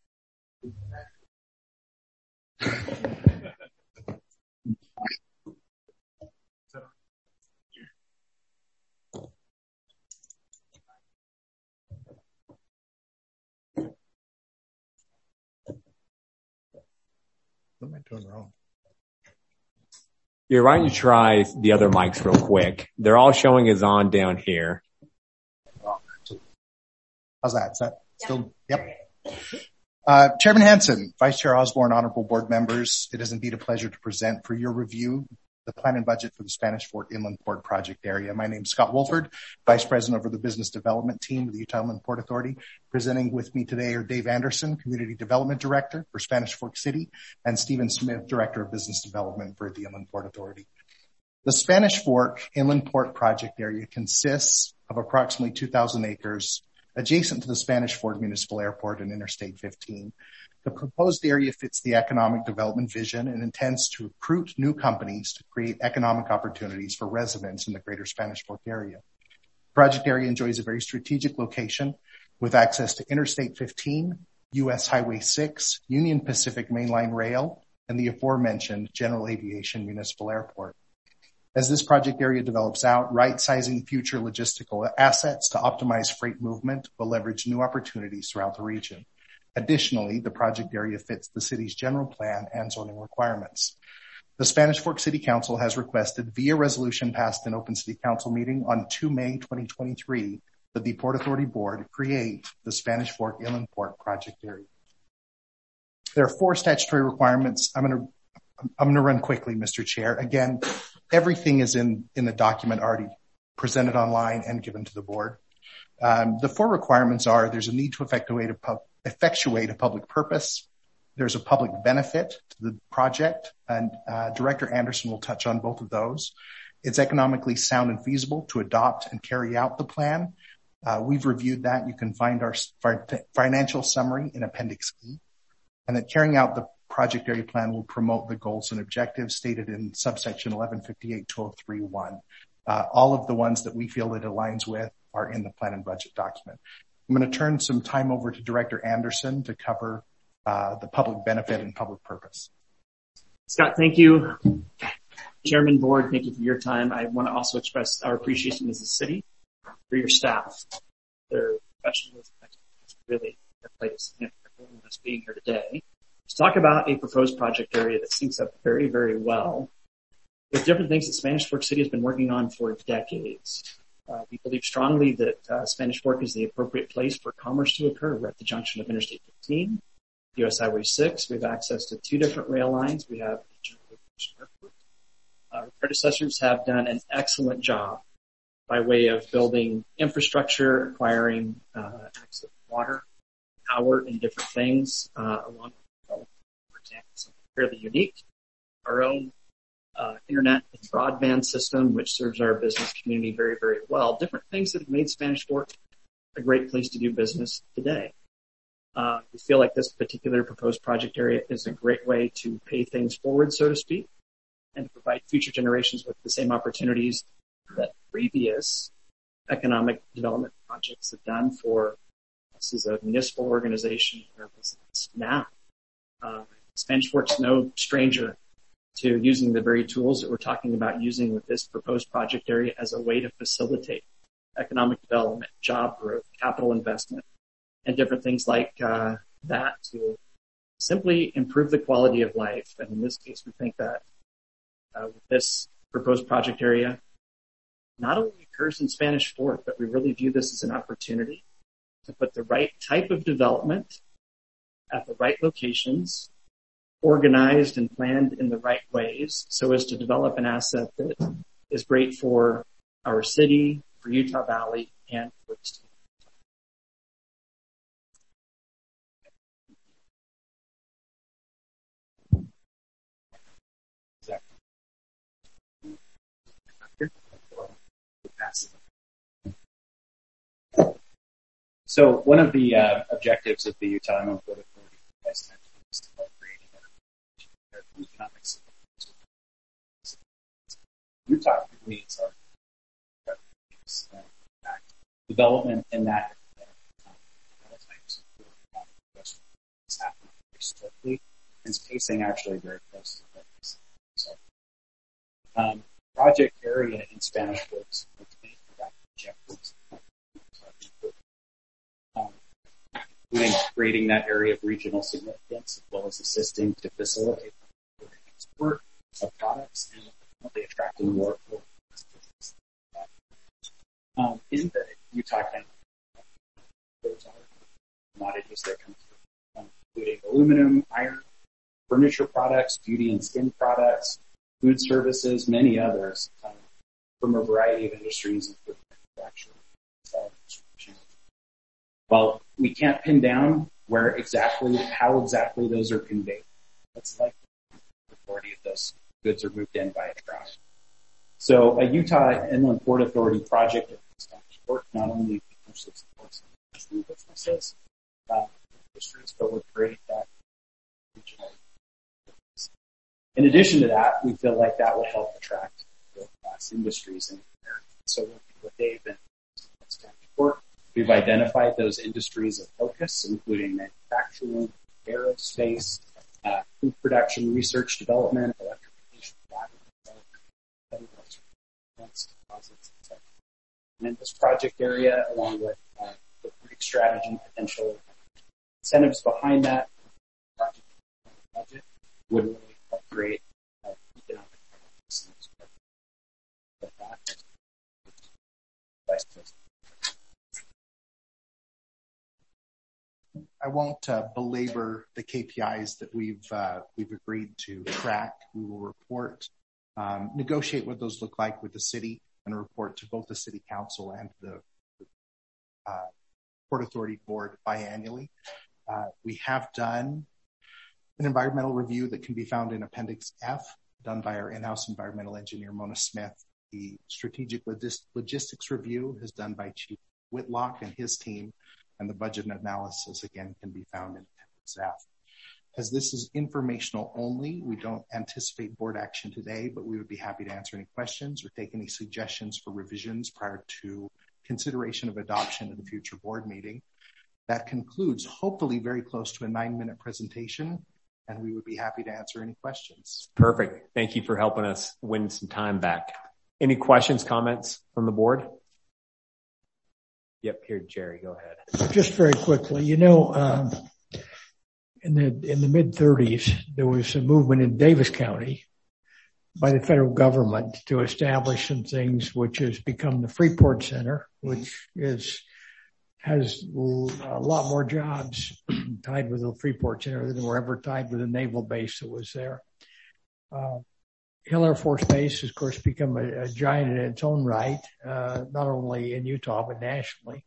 What am I doing wrong? Yeah, why don't you try the other mics real quick? They're all showing as on down here. How's that? Is that still? Yep. Chairman Hansen, Vice Chair Osborne, honorable board members, it is indeed a pleasure to present for your review the plan and budget for the Spanish Fort Inland Port project area. My name is Scott Wolford, Vice President over the Business Development Team of the Utah Inland Port Authority. Presenting with me today are Dave Anderson, Community Development Director for Spanish Fork City, and Stephen Smith, Director of Business Development for the Inland Port Authority. The Spanish Fork Inland Port project area consists of approximately 2,000 acres adjacent to the Spanish Fort Municipal Airport and Interstate 15. The proposed area fits the economic development vision and intends to recruit new companies to create economic opportunities for residents in the greater Spanish Fork area. The project area enjoys a very strategic location with access to Interstate 15, U.S. Highway 6, Union Pacific Mainline Rail, and the aforementioned General Aviation Municipal Airport. As this project area develops out, right-sizing future logistical assets to optimize freight movement will leverage new opportunities throughout the region. Additionally, the project area fits the city's general plan and zoning requirements. The Spanish Fork City Council has requested via resolution passed in open city council meeting on 2 May 2023 that the Port Authority Board create the Spanish Fork Inland Port project area. There are 4 statutory requirements. I'm going to run quickly, Mr. Chair. Again, everything is in the document already presented online and given to the board. The 4 requirements are: there's a need to effectuate a public purpose. There's a public benefit to the project, and Director Anderson will touch on both of those. It's economically sound and feasible to adopt and carry out the plan. We've reviewed that. You can find our financial summary in Appendix E. And that carrying out the project area plan will promote the goals and objectives stated in subsection 1158-2031. All of the ones that we feel it aligns with are in the plan and budget document. I'm going to turn some time over to Director Anderson to cover the public benefit and public purpose. Scott, thank you. Chairman, board, thank you for your time. I want to also express our appreciation as a city for your staff. Their professionalism is really played a significant role in us being here today to talk about a proposed project area that syncs up very, very well with different things that Spanish Fork City has been working on for decades. We believe strongly that Spanish Fork is the appropriate place for commerce to occur. We're at the junction of Interstate 15, US Highway 6. We have access to 2 different rail lines. We have a general aviation airport. Our predecessors have done an excellent job by way of building infrastructure, acquiring access to water, power, and different things, along with, for example, something fairly unique, our own internet and broadband system, which serves our business community very, very well. Different things that have made Spanish Fork a great place to do business today. We feel like this particular proposed project area is a great way to pay things forward, so to speak, and to provide future generations with the same opportunities that previous economic development projects have done for us as a municipal organization or business now. Spanish Fork's no stranger to using the very tools that we're talking about using with this proposed project area as a way to facilitate economic development, job growth, capital investment, and different things like that to simply improve the quality of life. And in this case, we think that with this proposed project area, not only occurs in Spanish Fork, but we really view this as an opportunity to put the right type of development at the right locations, organized and planned in the right ways so as to develop an asset that is great for our city, for Utah Valley, and for the state. So one of the objectives of the Utah Inland Port Authority is creating an economic system. Utah needs our development in that types of is happening very swiftly and is pacing actually very close to this. So, project area in Spanish Fork objectives, including creating that area of regional significance, as well as assisting to facilitate the export of products and ultimately attracting more business. In the Utah County, those are commodities that come through, including aluminum, iron, furniture products, beauty and skin products, food services, many others, from a variety of industries, including manufacturing. While we can't pin down how exactly those are conveyed, it's likely the majority of those goods are moved in by a truck. So a Utah Inland Port Authority project in Spanish Fork not only potentially supports new businesses, industries, but would create that regional business. In addition to that, we feel like that would help attract world-class industries in the area. So working with Dave and Spanish Fork, we've identified those industries of focus, including manufacturing, aerospace, food production, research development, electrification, battery development, deposits, etc. And in this project area, along with the project strategy, potential incentives behind that project budget would really help create economic incentives. With that, Vice President. I won't belabor the KPIs that we've agreed to track. We will report, negotiate what those look like with the city, and report to both the City Council and the Port Authority Board biannually. We have done an environmental review that can be found in Appendix F, done by our in-house environmental engineer, Mona Smith. The strategic logistics review is done by Chief Whitlock and his team, and the budget analysis, again, can be found in Appendix F. As this is informational only, we don't anticipate board action today, but we would be happy to answer any questions or take any suggestions for revisions prior to consideration of adoption at a future board meeting. That concludes, hopefully very close to a 9-minute presentation, and we would be happy to answer any questions. Perfect. Thank you for helping us win some time back. Any questions, comments from the board? Yep, here, Jerry, go ahead. Just very quickly, in the mid-30s, there was a movement in Davis County by the federal government to establish some things, which has become the Freeport Center, which has a lot more jobs tied with the Freeport Center than were ever tied with the naval base that was there. Hill Air Force Base has, of course, become a giant in its own right, not only in Utah, but nationally.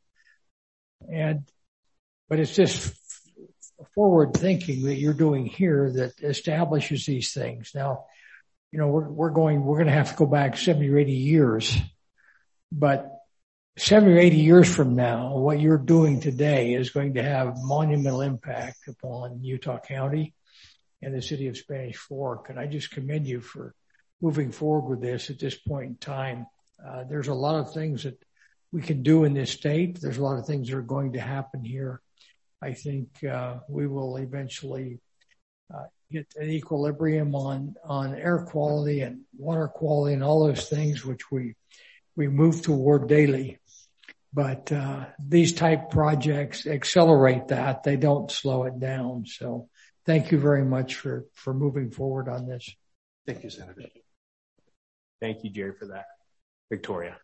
But it's just forward thinking that you're doing here that establishes these things. Now, we're going to have to go back 70 or 80 years, but 70 or 80 years from now, what you're doing today is going to have monumental impact upon Utah County and the city of Spanish Fork. And I just commend you for moving forward with this at this point in time. There's a lot of things that we can do in this state. There's a lot of things that are going to happen here. I think we will eventually get an equilibrium on air quality and water quality and all those things which we move toward daily. But these type projects accelerate that. They don't slow it down. So thank you very much for moving forward on this. Thank you, Senator. Thank you, Jerry, for that. Victoria.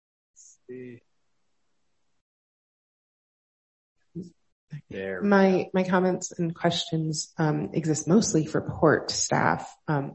There. My comments and questions exist mostly for port staff.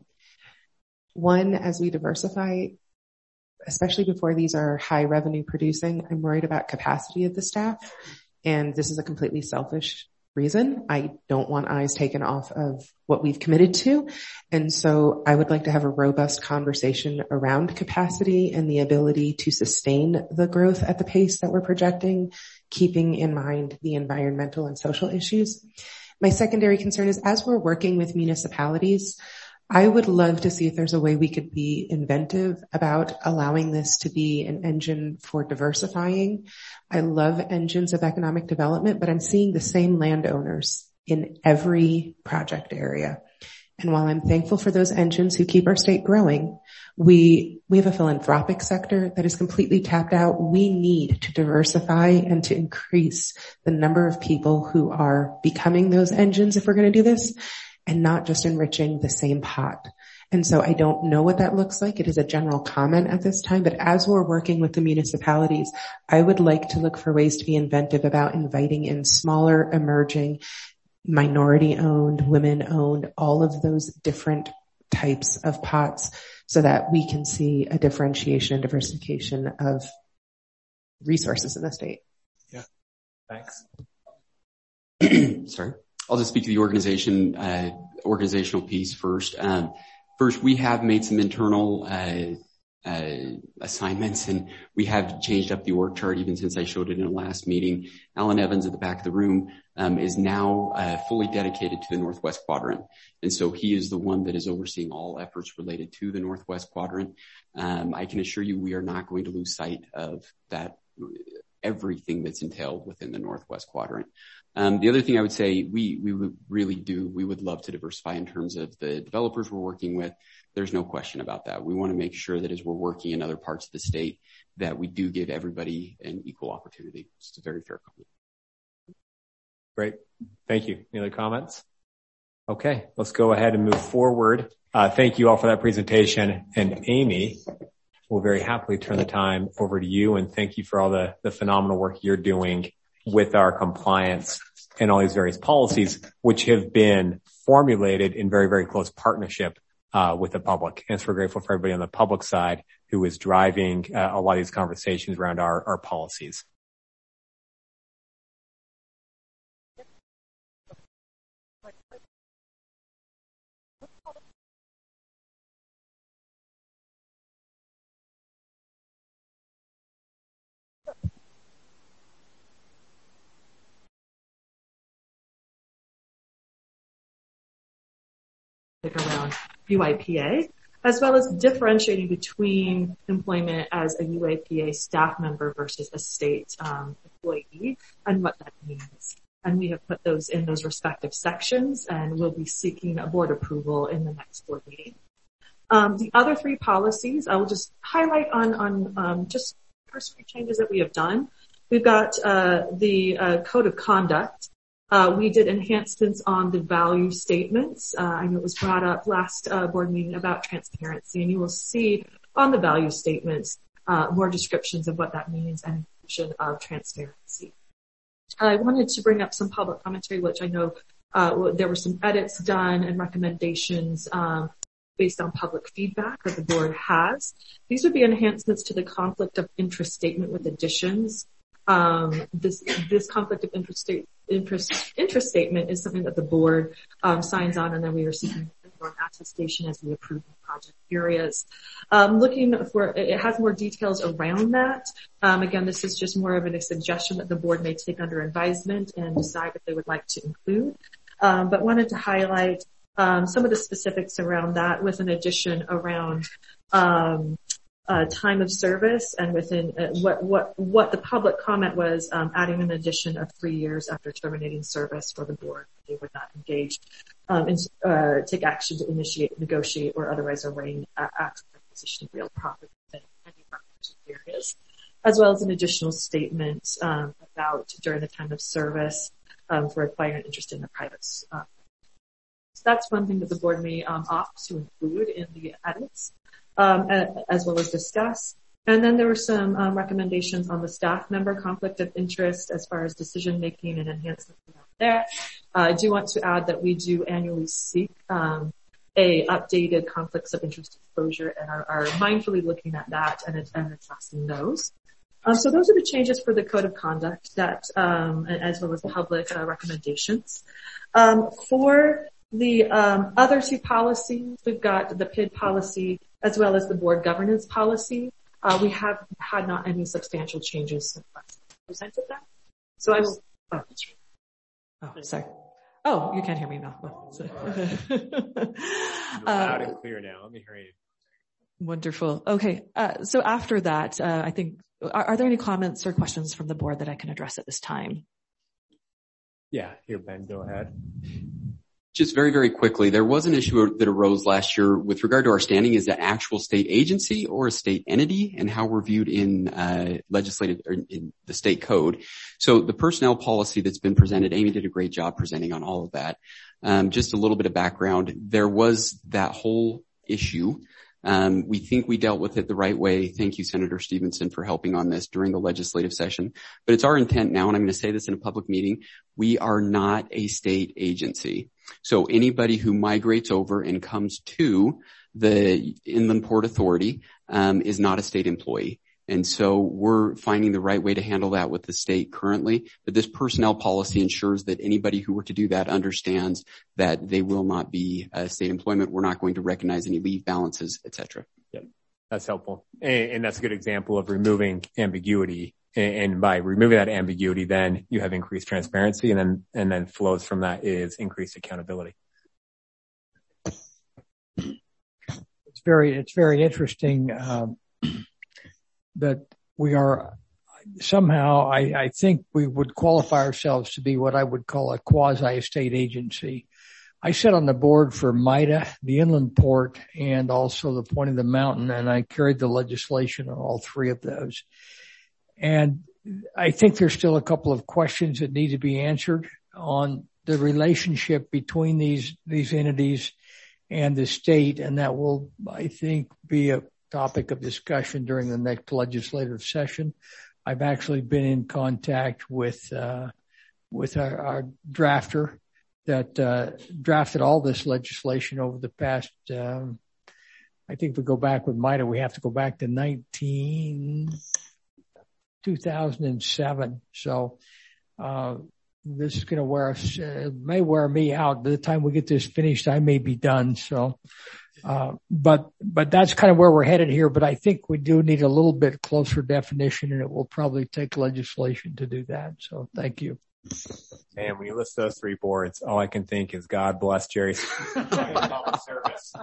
One, as we diversify, especially before these are high revenue producing, I'm worried about capacity of the staff. And this is a completely selfish reason. I don't want eyes taken off of what we've committed to. And so I would like to have a robust conversation around capacity and the ability to sustain the growth at the pace that we're projecting, keeping in mind the environmental and social issues. My secondary concern is, as we're working with municipalities, I would love to see if there's a way we could be inventive about allowing this to be an engine for diversifying. I love engines of economic development, but I'm seeing the same landowners in every project area. And while I'm thankful for those engines who keep our state growing, we have a philanthropic sector that is completely tapped out. We need to diversify and to increase the number of people who are becoming those engines if we're going to do this, and not just enriching the same pot. And so I don't know what that looks like. It is a general comment at this time, but as we're working with the municipalities, I would like to look for ways to be inventive about inviting in smaller, emerging, minority-owned, women-owned, all of those different types of pots so that we can see a differentiation and diversification of resources in the state. Yeah. Thanks. Sorry. I'll just speak to the organizational piece first. First, we have made some internal assignments, and we have changed up the org chart even since I showed it in the last meeting. Alan Evans at the back of the room is now fully dedicated to the Northwest Quadrant. And so he is the one that is overseeing all efforts related to the Northwest Quadrant. I can assure you we are not going to lose sight of that, everything that's entailed within the Northwest Quadrant. The other thing I would say, we would really do, we would love to diversify in terms of the developers we're working with, There's no question about that. We want to make sure that as we're working in other parts of the state, that we do give everybody an equal opportunity. It's a very fair comment. Great. Thank you. Any other comments? Okay, let's go ahead and move forward. Thank you all for that presentation. And Amy, we'll very happily turn the time over to you, and thank you for all the phenomenal work you're doing with our compliance and all these various policies, which have been formulated in very, very close partnership with the public. And so we're grateful for everybody on the public side who is driving a lot of these conversations around our policies. Around UIPA, as well as differentiating between employment as a UIPA staff member versus a state employee and what that means. And we have put those in those respective sections, and we'll be seeking a board approval in the next board meeting. The other three policies, I will just highlight on just cursory changes that we have done. We've got the code of conduct. We did enhancements on the value statements. I know it was brought up last board meeting about transparency, and you will see on the value statements more descriptions of what that means and inclusion of transparency. I wanted to bring up some public commentary, which I know there were some edits done and recommendations based on public feedback that the board has. These would be enhancements to the conflict of interest statement with additions. This conflict of interest statement is something that the board signs on, and then we are seeking for attestation as we approve the project areas. Looking for, it has more details around that. Again, this is just more of a suggestion that the board may take under advisement and decide if they would like to include. But wanted to highlight some of the specifics around that with an addition around time of service, and within what the public comment was, adding an addition of 3 years after terminating service for the board. They would not engage take action to initiate, negotiate, or otherwise arrange acts of acquisition of real property within any protected areas, as well as an additional statement about during the time of service for acquiring interest in the private. So that's one thing that the board may opt to include in the edits. As well as discuss. And then there were some recommendations on the staff member conflict of interest as far as decision making and enhancement there. I do want to add that we do annually seek a updated conflicts of interest disclosure, and are mindfully looking at that and addressing those. So those are the changes for the code of conduct that, as well as public recommendations. For the other two policies, we've got the PID policy as well as the board governance policy. We have had not any substantial changes since last presented that. So I will. Sorry. Oh, you can't hear me now. Loud and clear now. Let me hear you. Wonderful. Okay. So after that, I think, are there any comments or questions from the board that I can address at this time? Yeah. Here, Ben, go ahead. Just very, very quickly, there was an issue that arose last year with regard to our standing as an actual state agency or a state entity, and how we're viewed in legislative or in the state code. So the personnel policy that's been presented, Amy did a great job presenting on all of that. Just a little bit of background. There was that whole issue. We think we dealt with it the right way. Thank you, Senator Stevenson, for helping on this during the legislative session. But it's our intent now, and I'm going to say this in a public meeting, we are not a state agency. So anybody who migrates over and comes to the Inland Port Authority is not a state employee. And so we're finding the right way to handle that with the state currently. But this personnel policy ensures that anybody who were to do that understands that they will not be state employment. We're not going to recognize any leave balances, et cetera. Yep. That's helpful. And that's a good example of removing ambiguity. And by removing that ambiguity, then you have increased transparency, and then flows from that is increased accountability. It's very interesting that we are somehow, I think we would qualify ourselves to be what I would call a quasi-state agency. I sit on the board for MIDA, the inland port, and also the Point of the Mountain, and I carried the legislation on all three of those. And I think there's still a couple of questions that need to be answered on the relationship between these entities and the state, and that will, I think, be a topic of discussion during the next legislative session. I've actually been in contact with our drafter that drafted all this legislation over the past, I think if we go back with MIDA, we have to go back to 2007. So, this is going to wear us, it may wear me out. By the time we get this finished, I may be done. So, but that's kind of where we're headed here. But I think we do need a little bit closer definition, and it will probably take legislation to do that. So thank you. And when you list those three boards, all I can think is God bless Jerry's public service.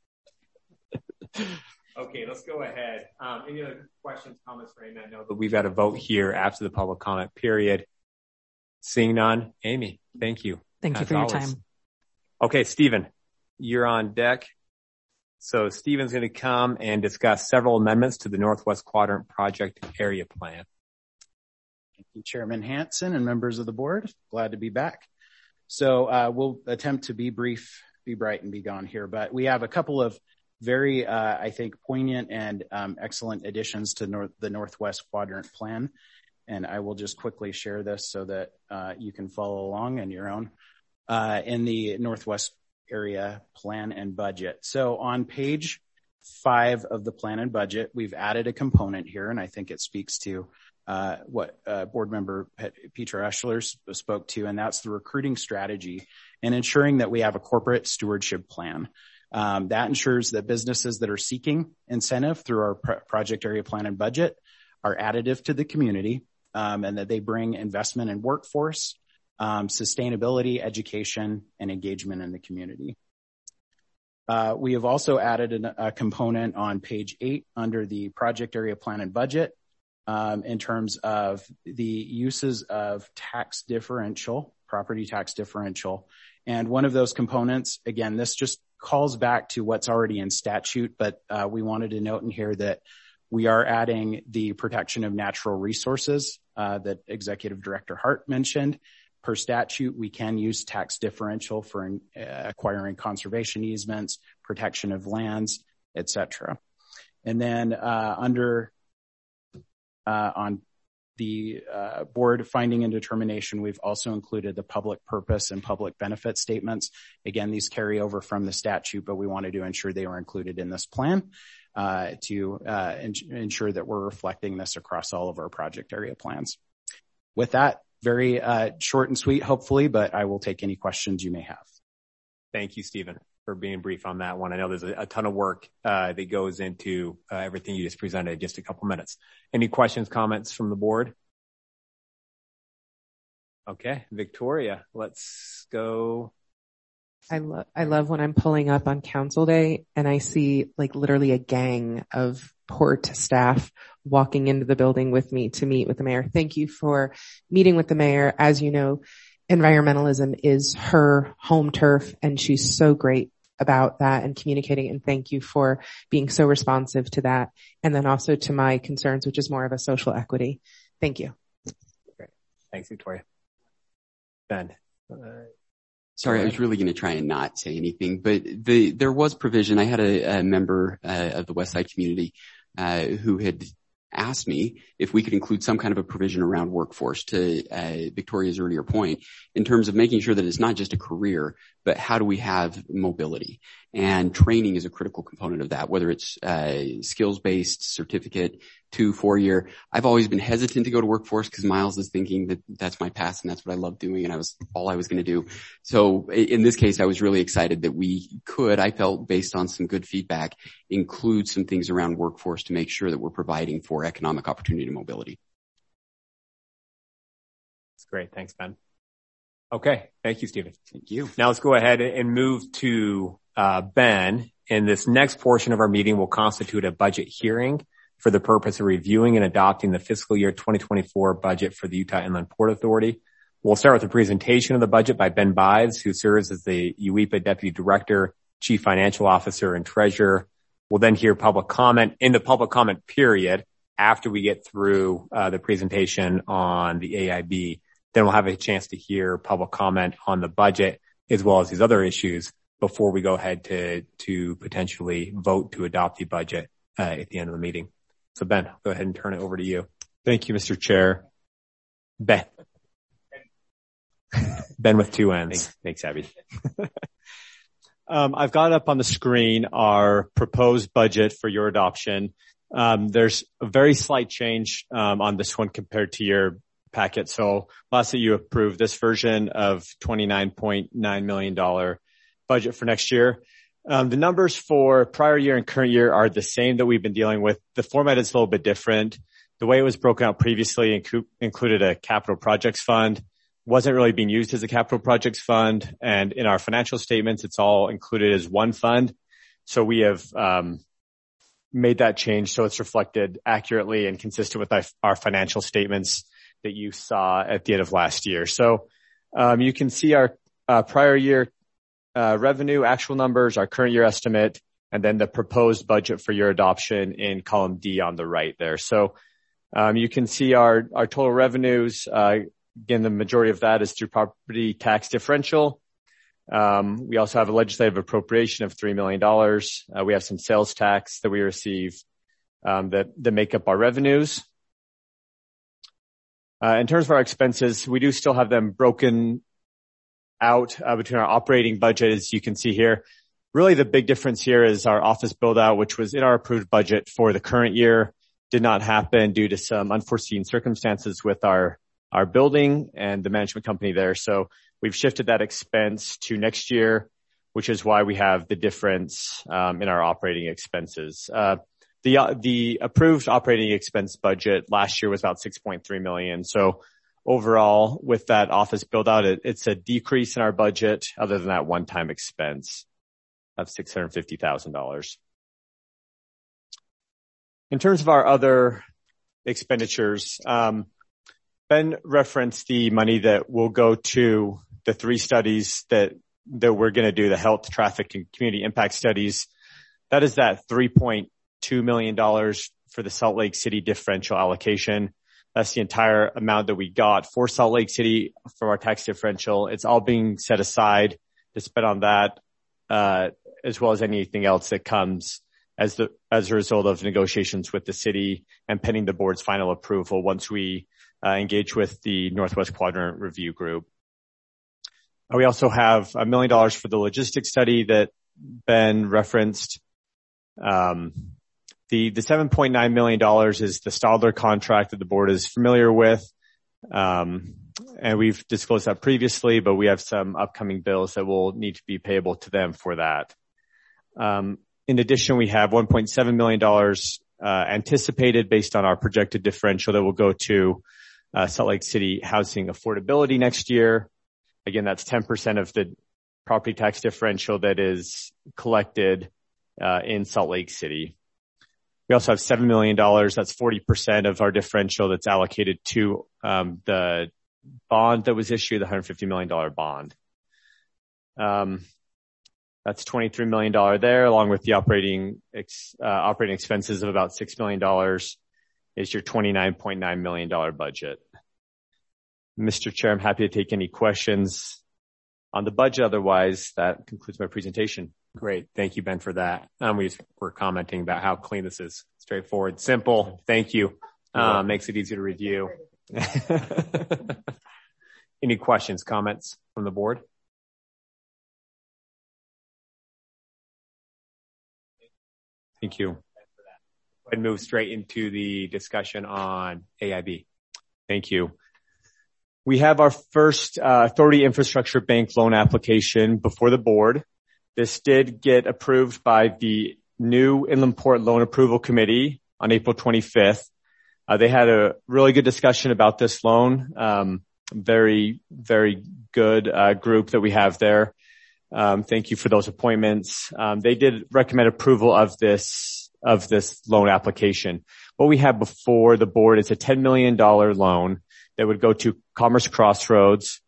Okay, let's go ahead. Any other questions, comments for Amy? I know that we've got a vote here after the public comment period. Seeing none, Amy, thank you. Thank you for your time. Okay, Stephen, you're on deck. So Stephen's going to come and discuss several amendments to the Northwest Quadrant Project Area Plan. Thank you, Chairman Hansen and members of the board. Glad to be back. So we'll attempt to be brief, be bright, and be gone here. But we have a couple of very, I think, poignant and excellent additions to the Northwest Quadrant Plan. And I will just quickly share this so that you can follow along on your own in the Northwest Area Plan and Budget. So on page 5 of the Plan and Budget, we've added a component here, and I think it speaks to what board member Peter Eschler spoke to, and that's the recruiting strategy and ensuring that we have a corporate stewardship plan. That ensures that businesses that are seeking incentive through our project area plan and budget are additive to the community, and that they bring investment in workforce, sustainability, education, and engagement in the community. We have also added a component on page 8 under the project area plan and budget in terms of the uses of tax differential, property tax differential. And one of those components, again, this just calls back to what's already in statute, but we wanted to note in here that we are adding the protection of natural resources that Executive Director Hart mentioned. Per statute, we can use tax differential for acquiring conservation easements, protection of lands, etc. And then on the board finding and determination, we've also included the public purpose and public benefit statements. Again, these carry over from the statute, but we wanted to ensure they were included in this plan to ensure that we're reflecting this across all of our project area plans. With that, very short and sweet, hopefully, but I will take any questions you may have. Thank you, Stephen, for being brief on that one. I know there's a ton of work that goes into everything you just presented in just a couple minutes. Any questions, comments from the board? Okay, Victoria, let's go. I love when I'm pulling up on council day and I see like literally a gang of port staff walking into the building with me to meet with the mayor. Thank you for meeting with the mayor. As you know, environmentalism is her home turf, and she's so great about that and communicating. And thank you for being so responsive to that. And then also to my concerns, which is more of a social equity. Thank you. Great. Thanks, Victoria. Ben. Sorry, I was really going to try and not say anything, but there was provision. I had a member of the West Side community who had asked me if we could include some kind of a provision around workforce, to Victoria's earlier point, in terms of making sure that it's not just a career, but how do we have mobility? And training is a critical component of that, whether it's skills-based, certificate, 2-4 year. I've always been hesitant to go to workforce because Miles is thinking that that's my past and that's what I love doing, and all I was going to do. So in this case, I was really excited that we could, I felt based on some good feedback, include some things around workforce to make sure that we're providing for economic opportunity and mobility. That's great. Thanks, Ben. Okay. Thank you, Stephen. Thank you. Now let's go ahead and move to Ben. And this next portion of our meeting will constitute a budget hearing for the purpose of reviewing and adopting the fiscal year 2024 budget for the Utah Inland Port Authority. We'll start with the presentation of the budget by Ben Bives, who serves as the UWEPA Deputy Director, Chief Financial Officer, and Treasurer. We'll then hear public comment in the public comment period after we get through the presentation on the AIB. Then we'll have a chance to hear public comment on the budget as well as these other issues before we go ahead to potentially vote to adopt the budget at the end of the meeting. So Ben, I'll go ahead and turn it over to you. Thank you, Mr. Chair. Ben. Ben with two N's. Thanks, Abby. I've got up on the screen our proposed budget for your adoption. There's a very slight change on this one compared to your packet. So last that you approved this version of $29.9 million budget for next year. The numbers for prior year and current year are the same that we've been dealing with. The format is a little bit different. The way it was broken out previously included a capital projects fund. Wasn't really being used as a capital projects fund. And in our financial statements, it's all included as one fund. So we have made that change so it's reflected accurately and consistent with our financial statements that you saw at the end of last year. So you can see our prior year revenue, actual numbers, our current year estimate, and then the proposed budget for your adoption in column D on the right there. So you can see our total revenues. Again, the majority of that is through property tax differential. We also have a legislative appropriation of $3 million. We have some sales tax that we receive that make up our revenues. In terms of our expenses, we do still have them broken out between our operating budget, as you can see here. Really, the big difference here is our office build-out, which was in our approved budget for the current year, did not happen due to some unforeseen circumstances with our building and the management company there. So we've shifted that expense to next year, which is why we have the difference in our operating expenses. The approved operating expense budget last year was about $6.3 million. So overall, with that office build out, it's a decrease in our budget other than that one-time expense of $650,000. In terms of our other expenditures, Ben referenced the money that will go to the 3 studies that we're going to do, the health, traffic, and community impact studies. That is that $3.2 million for the Salt Lake City differential allocation. That's the entire amount that we got for Salt Lake City from our tax differential. It's all being set aside to spend on that, as well as anything else that comes as a result of negotiations with the city and pending the board's final approval once we engage with the Northwest Quadrant Review Group. We also have $1 million for the logistics study that Ben referenced. The $7.9 million is the Stadler contract that the board is familiar with. And we've disclosed that previously, but we have some upcoming bills that will need to be payable to them for that. In addition, we have $1.7 million anticipated based on our projected differential that will go to Salt Lake City housing affordability next year. Again, that's 10% of the property tax differential that is collected in Salt Lake City. We also have $7 million. That's 40% of our differential that's allocated to the bond that was issued, the $150 million bond. That's $23 million there, along with the operating expenses of about $6 million is your $29.9 million budget. Mr. Chair, I'm happy to take any questions on the budget. Otherwise, that concludes my presentation. Great. Thank you, Ben, for that. We're commenting about how clean this is. Straightforward, simple. Thank you. Makes it easy to review. Any questions, comments from the board? Thank you. Go ahead and move straight into the discussion on AIB. Thank you. We have our first Authority Infrastructure Bank loan application before the board. This did get approved by the new Inland Port Loan Approval Committee on April 25th. They had a really good discussion about this loan. Very, very good group that we have there. Thank you for those appointments. They did recommend approval of this loan application. What we have before the board is a $10 million loan that would go to Commerce Crossroads,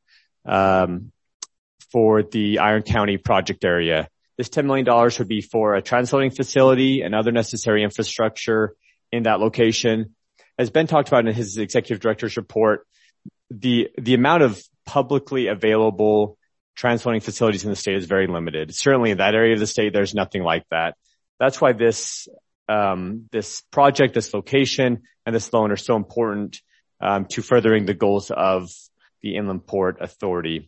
for the Iron County project area. This $10 million would be for a transloading facility and other necessary infrastructure in that location. As Ben talked about in his executive director's report, the amount of publicly available transloading facilities in the state is very limited. Certainly in that area of the state, there's nothing like that. That's why this project, this location, and this loan are so important to furthering the goals of the Inland Port Authority.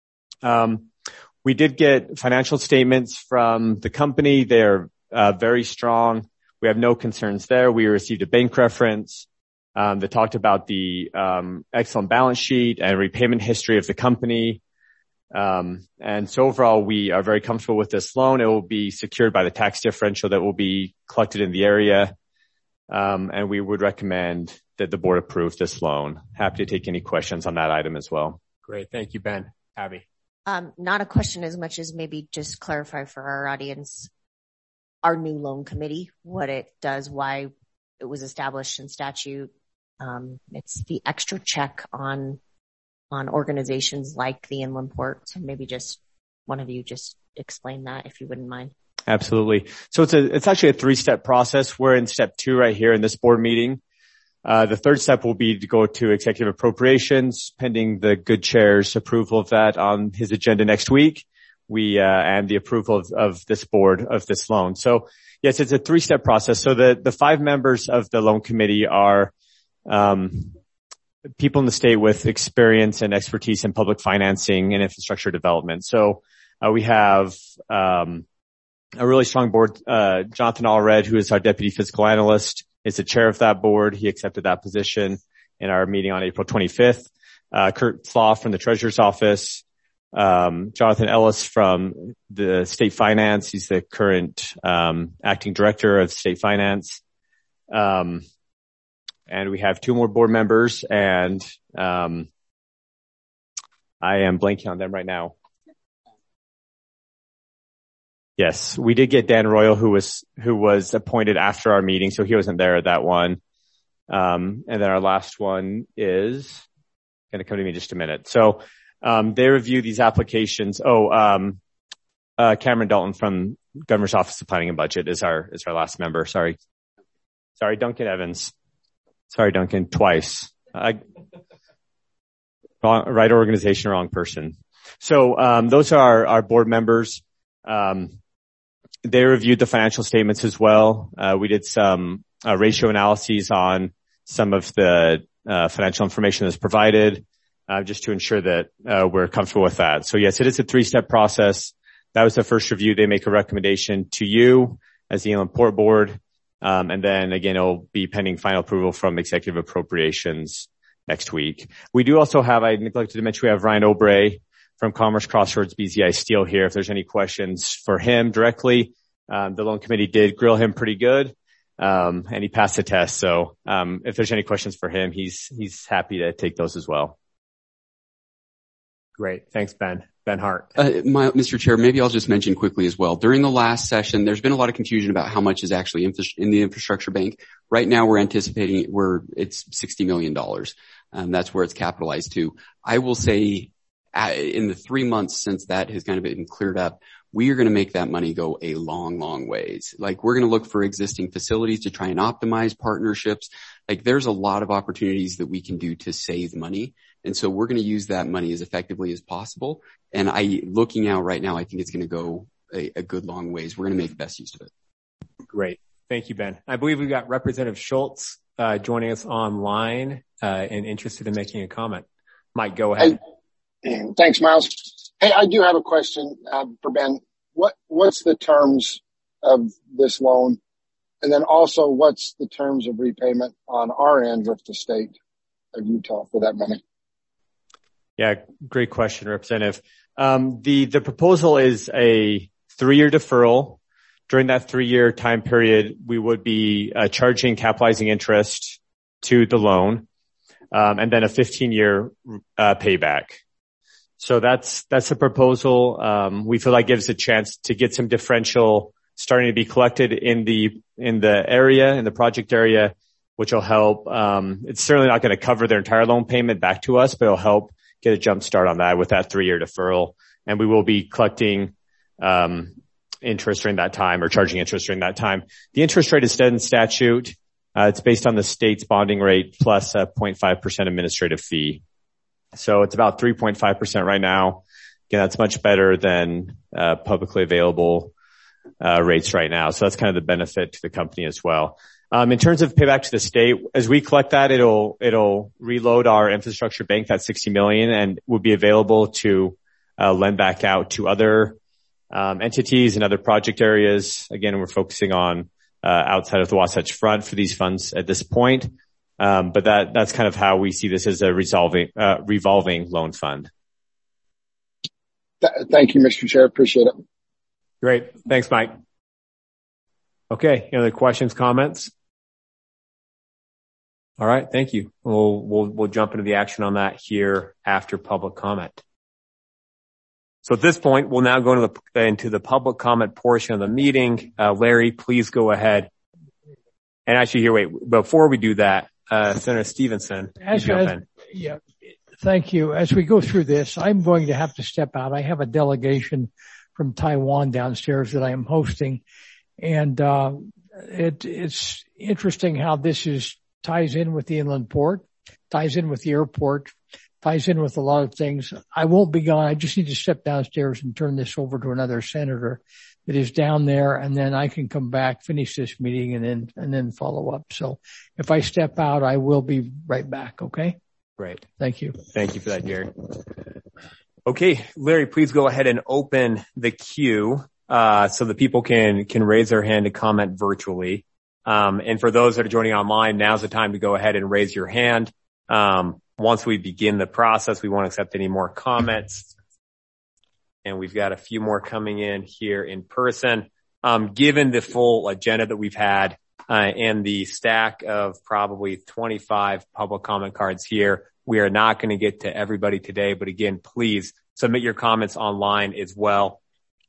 We did get financial statements from the company. They're very strong. We have no concerns there. We received a bank reference that talked about the excellent balance sheet and repayment history of the company. And so overall, we are very comfortable with this loan. It will be secured by the tax differential that will be collected in the area. And we would recommend that the board approve this loan. Happy to take any questions on that item as well. Great. Thank you, Ben. Abby. Not a question as much as maybe just clarify for our audience, our new loan committee, what it does, why it was established in statute. It's the extra check on organizations like the Inland Port. So maybe just one of you just explain that if you wouldn't mind. Absolutely. So it's actually a 3-step process. We're in step 2 right here in this board meeting. The third step will be to go to executive appropriations, pending the good chair's approval of that on his agenda next week. And the approval of this board of this loan. So yes, it's a 3-step process. So the 5 members of the loan committee are, people in the state with experience and expertise in public financing and infrastructure development. So, we have, a really strong board. Jonathan Allred, who is our deputy fiscal analyst, is the chair of that board. He accepted that position in our meeting on April 25th. Kurt Flaw from the treasurer's office. Jonathan Ellis from the state finance. He's the current, acting director of state finance. And we have 2 more board members, and, I am blanking on them right now. Yes, we did get Dan Royal, who was appointed after our meeting, so he wasn't there at that one. And then our last one is going to come to me in just a minute. So, they review these applications. Cameron Dalton from Governor's Office of Planning and Budget is our last member. Sorry, Duncan Evans. Sorry, Duncan, twice. Right organization, wrong person. So, those are our board members. They reviewed the financial statements as well. We did some ratio analyses on some of the financial information that's provided, just to ensure that we're comfortable with that. So yes, it is a 3-step process. That was the first review. They make a recommendation to you as the Inland Port Board. And then again, it'll be pending final approval from executive appropriations next week. We do also have, I neglected to mention, we have Ryan Obrey from Commerce Crossroads BZI Steel here. If there's any questions for him directly, the loan committee did grill him pretty good, and he passed the test. So, if there's any questions for him, he's happy to take those as well. Great. Thanks, Ben. Ben Hart. Mr. Chair, maybe I'll just mention quickly as well. During the last session, there's been a lot of confusion about how much is actually in the infrastructure bank. Right now, we're anticipating it's $60 million. That's where it's capitalized to. I will say, in the 3 months since that has kind of been cleared up, we are going to make that money go a long, long ways. Like, we're going to look for existing facilities to try and optimize partnerships. Like, there's a lot of opportunities that we can do to save money. And so we're going to use that money as effectively as possible. And looking out right now, I think it's going to go a good long ways. We're going to make the best use of it. Great. Thank you, Ben. I believe we've got Representative Schultz, joining us online, and interested in making a comment. Mike, go ahead. Thanks, Miles. Hey, I do have a question for Ben. What's the terms of this loan? And then also, what's the terms of repayment on our end with the state of Utah for that money? Yeah, great question, Representative. The proposal is a 3-year deferral. During that 3-year time period, we would be charging capitalizing interest to the loan, and then a 15-year payback. So that's the proposal. We feel that gives a chance to get some differential starting to be collected in the area, in the project area, which will help. It's certainly not going to cover their entire loan payment back to us, but it'll help get a jump start on that with that 3-year deferral. And we will be collecting interest during that time, or charging interest during that time. The interest rate is set in statute. It's based on the state's bonding rate plus a 0.5% administrative fee. So it's about 3.5% right now. Again, that's much better than publicly available rates right now. So that's kind of the benefit to the company as well. In terms of payback to the state, as we collect that, it'll reload our infrastructure bank, that $60 million, and will be available to lend back out to other entities and other project areas. Again, we're focusing on outside of the Wasatch Front for these funds at this point. But that's kind of how we see this as a revolving loan fund. Thank you, Mr. Chair. Appreciate it. Great. Thanks, Mike. Okay. Any other questions, comments? All right. Thank you. We'll jump into the action on that here after public comment. So at this point, we'll now go into the public comment portion of the meeting. Larry, please go ahead. And actually, wait, before we do that, Senator Stevenson, jump in. Yeah. Thank you. As we go through this, I'm going to have to step out. I have a delegation from Taiwan downstairs that I am hosting. And it's interesting how this ties in with the inland port, ties in with the airport, ties in with a lot of things. I won't be gone. I just need to step downstairs and turn this over to another senator that is down there, and then I can come back, finish this meeting, and then follow up. So if I step out, I will be right back. Okay? Great. Thank you. Thank you for that, Jerry. Okay, Larry, please go ahead and open the queue so the people can raise their hand to comment virtually. And for those that are joining online, now's the time to go ahead and raise your hand. Once we begin the process, we won't accept any more comments. And we've got a few more coming in here in person. Given the full agenda that we've had and the stack of probably 25 public comment cards here, we are not going to get to everybody today. But again, please submit your comments online as well.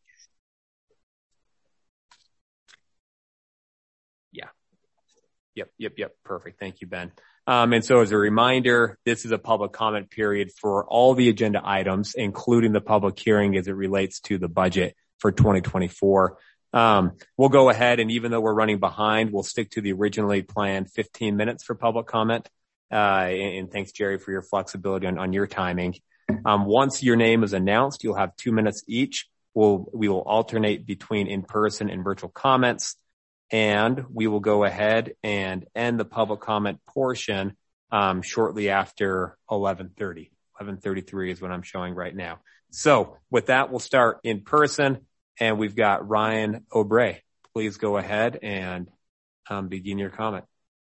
Yep. Perfect. Thank you, Ben. And so as a reminder, this is a public comment period for all the agenda items, including the public hearing as it relates to the budget for 2024. We'll go ahead, and even though we're running behind, we'll stick to the originally planned 15 minutes for public comment. And thanks, Jerry, for your flexibility on your timing. Once your name is announced, you'll have 2 minutes each. We will alternate between in-person and virtual comments. And we will go ahead and end the public comment portion shortly after 11:30. 11:33 is what I'm showing right now. So with that, we'll start in person, and we've got Ryan O'Bray. Please go ahead and begin your comment.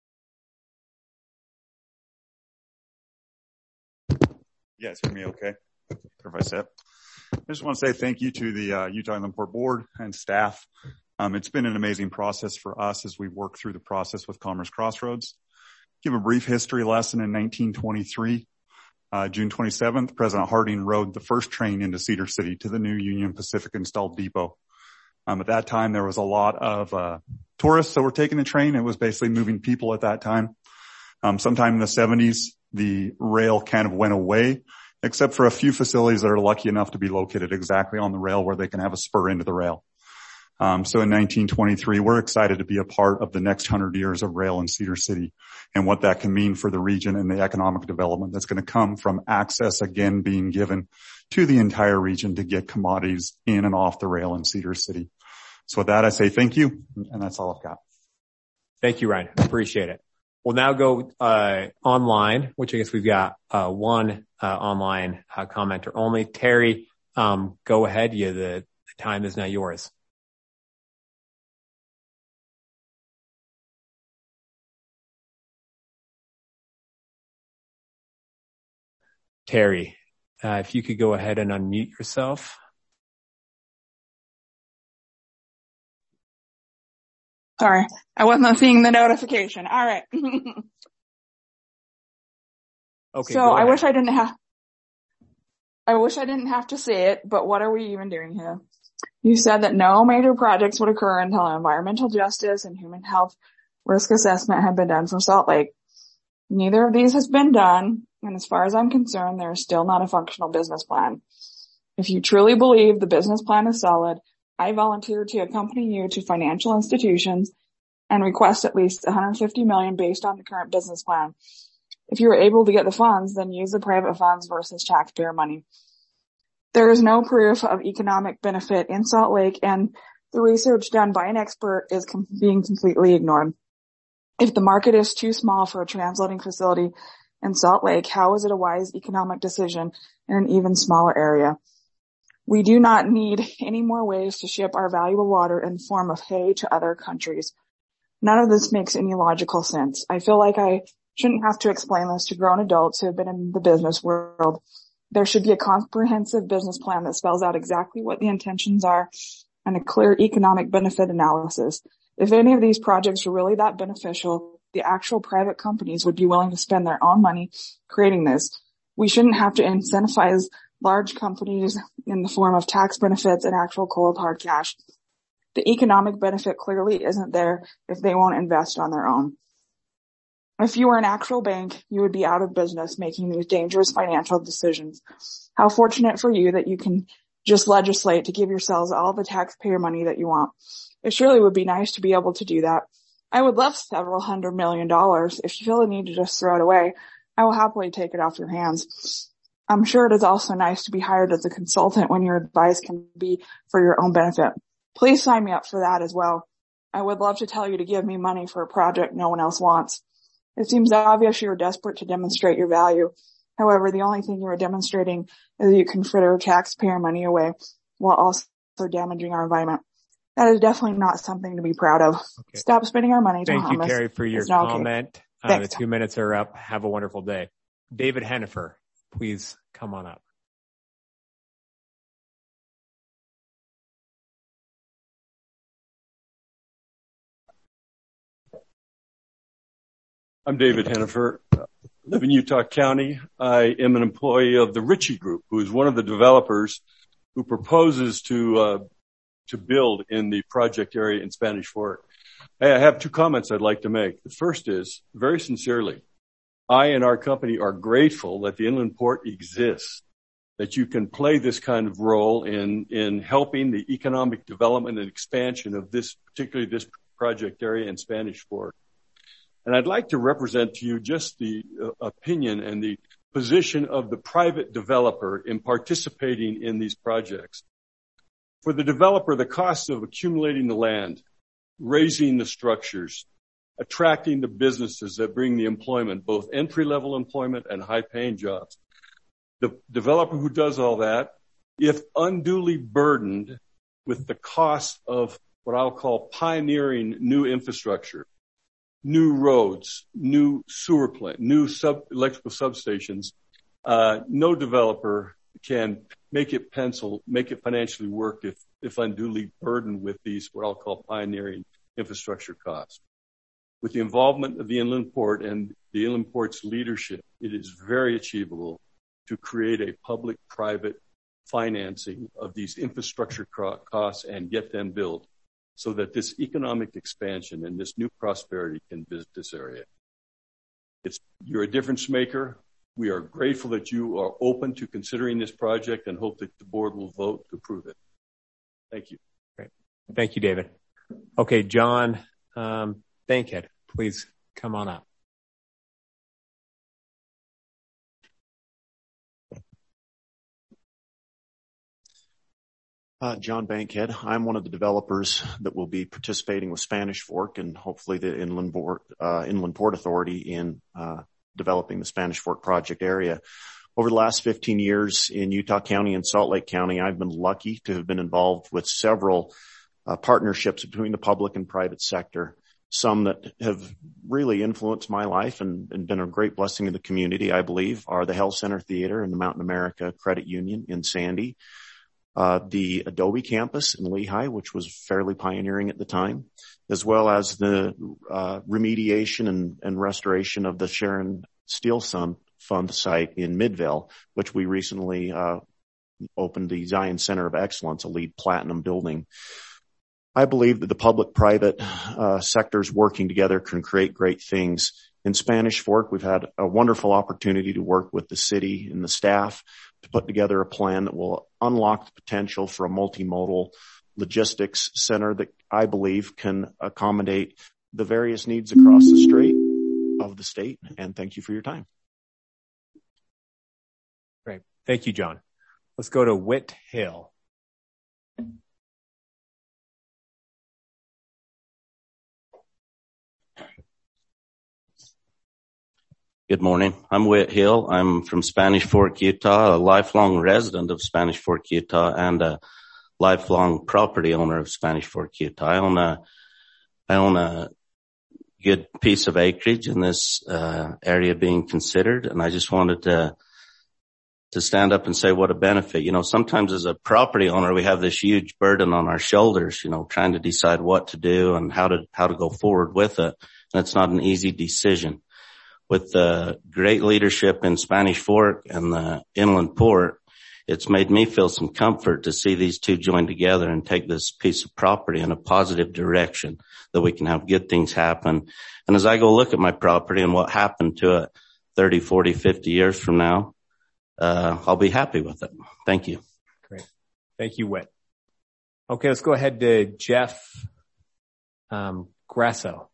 Yeah, it's for me, okay? Or if I sit. I just want to say thank you to the Utah Inland Port Board and staff. It's been an amazing process for us as we work through the process with Commerce Crossroads. Give a brief history lesson. In 1923, June 27th, President Harding rode the first train into Cedar City to the new Union Pacific installed depot. At that time, there was a lot of tourists that were taking the train. It was basically moving people at that time. Sometime in the 70s, the rail kind of went away, except for a few facilities that are lucky enough to be located exactly on the rail where they can have a spur into the rail. So in 1923, we're excited to be a part of the next 100 years of rail in Cedar City and what that can mean for the region and the economic development that's going to come from access again being given to the entire region to get commodities in and off the rail in Cedar City. So with that, I say thank you, and that's all I've got. Thank you, Ryan. Appreciate it. We'll now go online, which I guess we've got one online commenter only. Terry, go ahead. The time is now yours. Terry, if you could go ahead and unmute yourself. Sorry, I wasn't seeing the notification. All right. Okay. So I wish I didn't have to say it, but what are we even doing here? You said that no major projects would occur until environmental justice and human health risk assessment had been done for Salt Lake. Neither of these has been done, and as far as I'm concerned, there is still not a functional business plan. If you truly believe the business plan is solid, I volunteer to accompany you to financial institutions and request at least $150 million based on the current business plan. If you are able to get the funds, then use the private funds versus taxpayer money. There is no proof of economic benefit in Salt Lake, and the research done by an expert is being completely ignored. If the market is too small for a transloading facility in Salt Lake, how is it a wise economic decision in an even smaller area? We do not need any more ways to ship our valuable water in the form of hay to other countries. None of this makes any logical sense. I feel like I shouldn't have to explain this to grown adults who have been in the business world. There should be a comprehensive business plan that spells out exactly what the intentions are and a clear economic benefit analysis. If any of these projects were really that beneficial, the actual private companies would be willing to spend their own money creating this. We shouldn't have to incentivize large companies in the form of tax benefits and actual cold hard cash. The economic benefit clearly isn't there if they won't invest on their own. If you were an actual bank, you would be out of business making these dangerous financial decisions. How fortunate for you that you can just legislate to give yourselves all the taxpayer money that you want. It surely would be nice to be able to do that. I would love several $100 million. If you feel the need to just throw it away, I will happily take it off your hands. I'm sure it is also nice to be hired as a consultant when your advice can be for your own benefit. Please sign me up for that as well. I would love to tell you to give me money for a project no one else wants. It seems obvious you are desperate to demonstrate your value. However, the only thing you are demonstrating is that you can fritter taxpayer money away while also damaging our environment. That is definitely not something to be proud of. Okay. Stop spending our money to harm us. Thank you, Terry, for your comment. The 2 minutes are up. Have a wonderful day. David Hennifer, please come on up. I'm David Hennifer. I live in Utah County. I am an employee of the Ritchie Group, who is one of the developers who proposes to build in the project area in Spanish Fork. I have two comments I'd like to make. The first is, very sincerely, I and our company are grateful that the inland port exists, that you can play this kind of role in helping the economic development and expansion of this, particularly this project area in Spanish Fork. And I'd like to represent to you just the opinion and the position of the private developer in participating in these projects. For the developer, the cost of accumulating the land, raising the structures, attracting the businesses that bring the employment, both entry-level employment and high-paying jobs. The developer who does all that, if unduly burdened with the cost of what I'll call pioneering new infrastructure, new roads, new sewer plant, new electrical substations, no developer can make it financially work if unduly burdened with these, what I'll call pioneering infrastructure costs. With the involvement of the inland port and the inland port's leadership, it is very achievable to create a public-private financing of these infrastructure costs and get them built so that this economic expansion and this new prosperity can visit this area. You're a difference maker. We are grateful that you are open to considering this project and hope that the board will vote to approve it. Thank you. Great. Thank you, David. Okay, John Bankhead, please come on up. John Bankhead. I'm one of the developers that will be participating with Spanish Fork and hopefully the Inland Port Authority in developing the Spanish Fork project area. Over the last 15 years in Utah County and Salt Lake County, I've been lucky to have been involved with several partnerships between the public and private sector, some that have really influenced my life and been a great blessing to the community, I believe, are the Health Center Theater and the Mountain America Credit Union in Sandy. The Adobe campus in Lehigh, which was fairly pioneering at the time, as well as the remediation and restoration of the Sharon Steel Fund site in Midvale, which we recently opened the Zion Center of Excellence, a LEED Platinum building. I believe that the public-private sectors working together can create great things. In Spanish Fork, we've had a wonderful opportunity to work with the city and the staff to put together a plan that will unlock the potential for a multimodal logistics center that I believe can accommodate the various needs across the strait of the state. And thank you for your time. Great. Thank you, John. Let's go to Whit Hill. Good morning. I'm Whit Hill. I'm from Spanish Fork, Utah, a lifelong resident of Spanish Fork, Utah, and a lifelong property owner of Spanish Fork, Utah. I own a good piece of acreage in this area being considered, and I just wanted to stand up and say what a benefit. You know, sometimes as a property owner, we have this huge burden on our shoulders, you know, trying to decide what to do and how to go forward with it. And it's not an easy decision. With the great leadership in Spanish Fork and the Inland Port, it's made me feel some comfort to see these two join together and take this piece of property in a positive direction, that we can have good things happen. And as I go look at my property and what happened to it 30, 40, 50 years from now, I'll be happy with it. Thank you. Great. Thank you, Whit. Okay, let's go ahead to Jeff Grasso.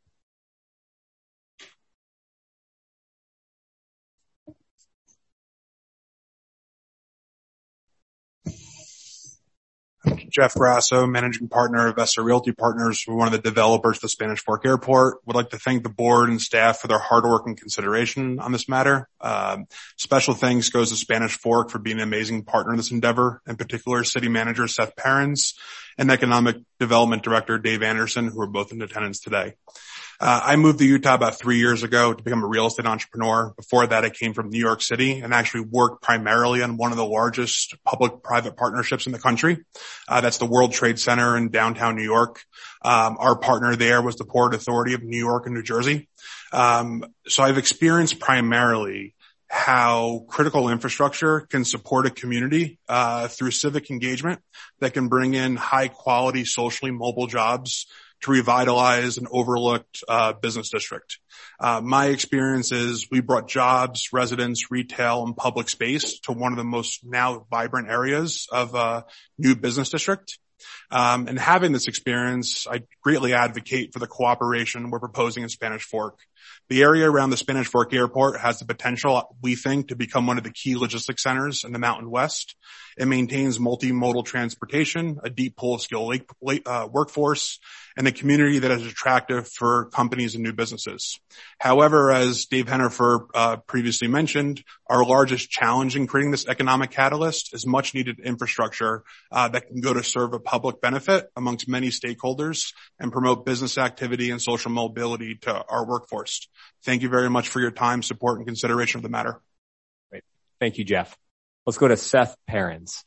Jeff Grasso, managing partner of Vesta Realty Partners. We're one of the developers of the Spanish Fork Airport. Would like to thank the board and staff for their hard work and consideration on this matter. Special thanks goes to Spanish Fork for being an amazing partner in this endeavor, in particular city manager Seth Perrins and economic development director Dave Anderson, who are both in attendance today. I moved to Utah about 3 years ago to become a real estate entrepreneur. Before that, I came from New York City and actually worked primarily on one of the largest public-private partnerships in the country. That's the World Trade Center in downtown New York. Our partner there was the Port Authority of New York and New Jersey. So I've experienced primarily how critical infrastructure can support a community through civic engagement that can bring in high-quality, socially mobile jobs to revitalize an overlooked business district. My experience is we brought jobs, residents, retail, and public space to one of the most now vibrant areas of a new business district. And having this experience, I greatly advocate for the cooperation we're proposing in Spanish Fork. The area around the Spanish Fork Airport has the potential, we think, to become one of the key logistics centers in the Mountain West. It maintains multimodal transportation, a deep pool of skilled workforce, and a community that is attractive for companies and new businesses. However, as Dave Hennifer previously mentioned, our largest challenge in creating this economic catalyst is much needed infrastructure that can go to serve a public benefit amongst many stakeholders and promote business activity and social mobility to our workforce. Thank you very much for your time, support, and consideration of the matter. Great. Thank you, Jeff. Let's go to Seth Perrins.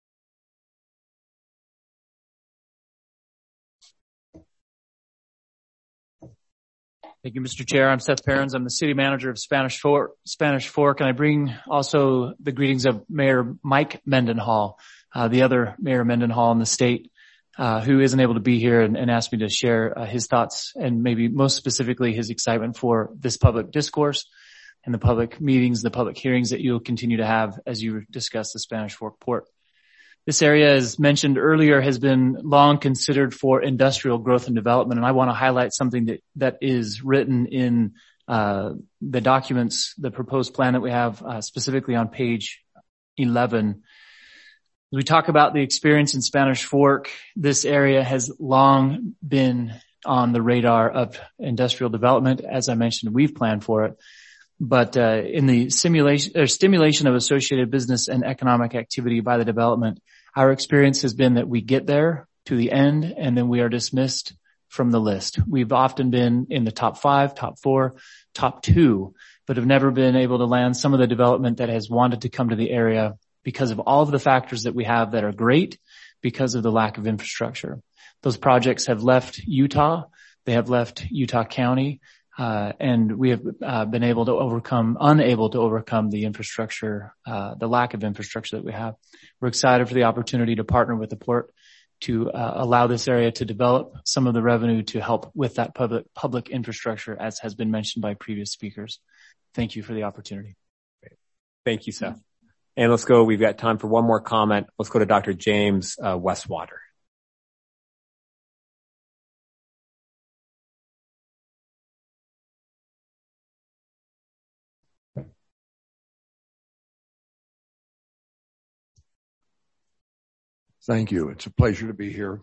Thank you, Mr. Chair. I'm Seth Perrins. I'm the city manager of Spanish Fork, and I bring also the greetings of Mayor Mike Mendenhall, the other Mayor Mendenhall in the state, who isn't able to be here and asked me to share his thoughts and maybe most specifically his excitement for this public discourse and the public meetings, the public hearings that you'll continue to have as you discuss the Spanish Fork Port. This area, as mentioned earlier, has been long considered for industrial growth and development, and I want to highlight something that is written in the documents, the proposed plan that we have, specifically on page 11. As we talk about the experience in Spanish Fork, this area has long been on the radar of industrial development. As I mentioned, we've planned for it. But in the stimulation of associated business and economic activity by the development, our experience has been that we get there to the end and then we are dismissed from the list. We've often been in the top 5, top 4, top 2, but have never been able to land some of the development that has wanted to come to the area because of all of the factors that we have that are great because of the lack of infrastructure. Those projects have left Utah. They have left Utah County. And we have been unable to overcome the infrastructure, the lack of infrastructure that we have. We're excited for the opportunity to partner with the port to allow this area to develop some of the revenue to help with that public infrastructure, as has been mentioned by previous speakers. Thank you for the opportunity. Thank you, Seth. And let's go. We've got time for one more comment. Let's go to Dr. James Westwater. Thank you. It's a pleasure to be here.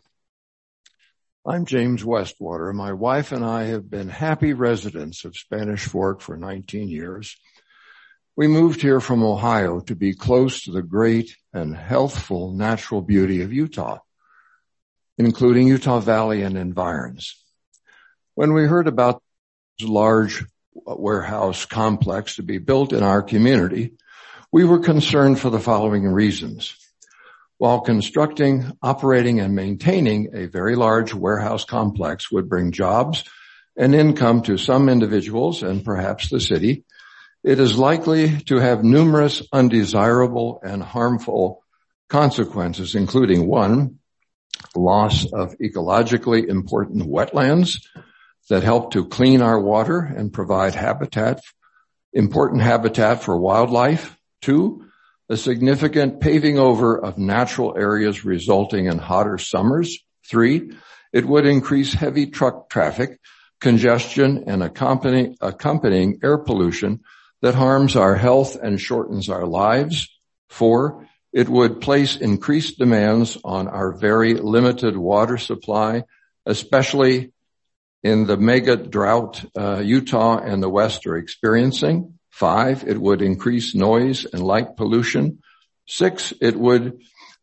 I'm James Westwater. My wife and I have been happy residents of Spanish Fork for 19 years. We moved here from Ohio to be close to the great and healthful natural beauty of Utah, including Utah Valley and environs. When we heard about this large warehouse complex to be built in our community, we were concerned for the following reasons. While constructing, operating, and maintaining a very large warehouse complex would bring jobs and income to some individuals and perhaps the city, it is likely to have numerous undesirable and harmful consequences, including 1, loss of ecologically important wetlands that help to clean our water and provide important habitat for wildlife. 2, a significant paving over of natural areas resulting in hotter summers. 3, it would increase heavy truck traffic, congestion, and accompanying air pollution that harms our health and shortens our lives. 4, it would place increased demands on our very limited water supply, especially in the mega drought Utah and the West are experiencing. 5, it would increase noise and light pollution. 6, it would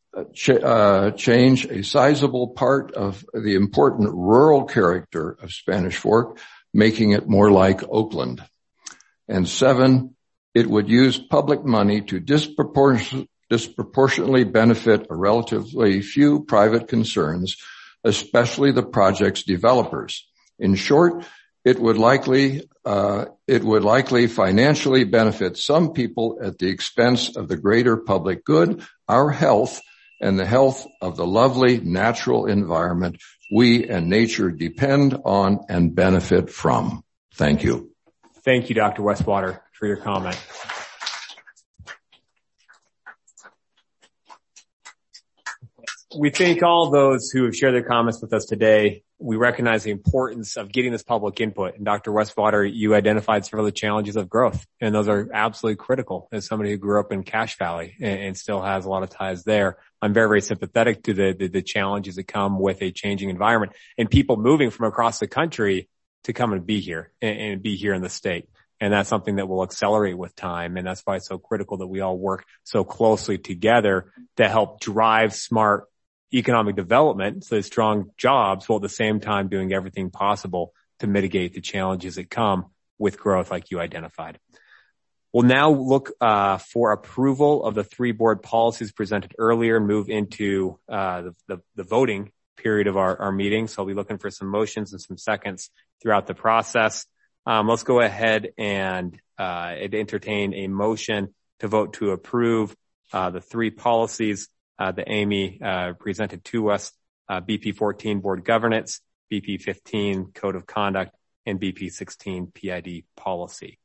change a sizable part of the important rural character of Spanish Fork, making it more like Oakland. And 7, it would use public money to disproportionately benefit a relatively few private concerns, especially the project's developers. In short, it would likely financially benefit some people at the expense of the greater public good, our health, and the health of the lovely natural environment we and nature depend on and benefit from. Thank you. Thank you, Dr. Westwater, for your comment. We thank all those who have shared their comments with us today. We recognize the importance of getting this public input. And Dr. Westwater, you identified several of the challenges of growth, and those are absolutely critical. As somebody who grew up in Cache Valley and still has a lot of ties there, I'm very, very sympathetic to the challenges that come with a changing environment and people moving from across the country to come and be here and be here in the state. And that's something that will accelerate with time. And that's why it's so critical that we all work so closely together to help drive smart economic development, so strong jobs, while at the same time doing everything possible to mitigate the challenges that come with growth like you identified. We'll now look for approval of the 3 board policies presented earlier and move into the voting period of our meeting. So I'll be looking for some motions and some seconds throughout the process. Let's go ahead and entertain a motion to vote to approve the 3 policies that Amy presented to us, BP 14 Board Governance, BP 15 Code of Conduct, and BP 16 PID Policy.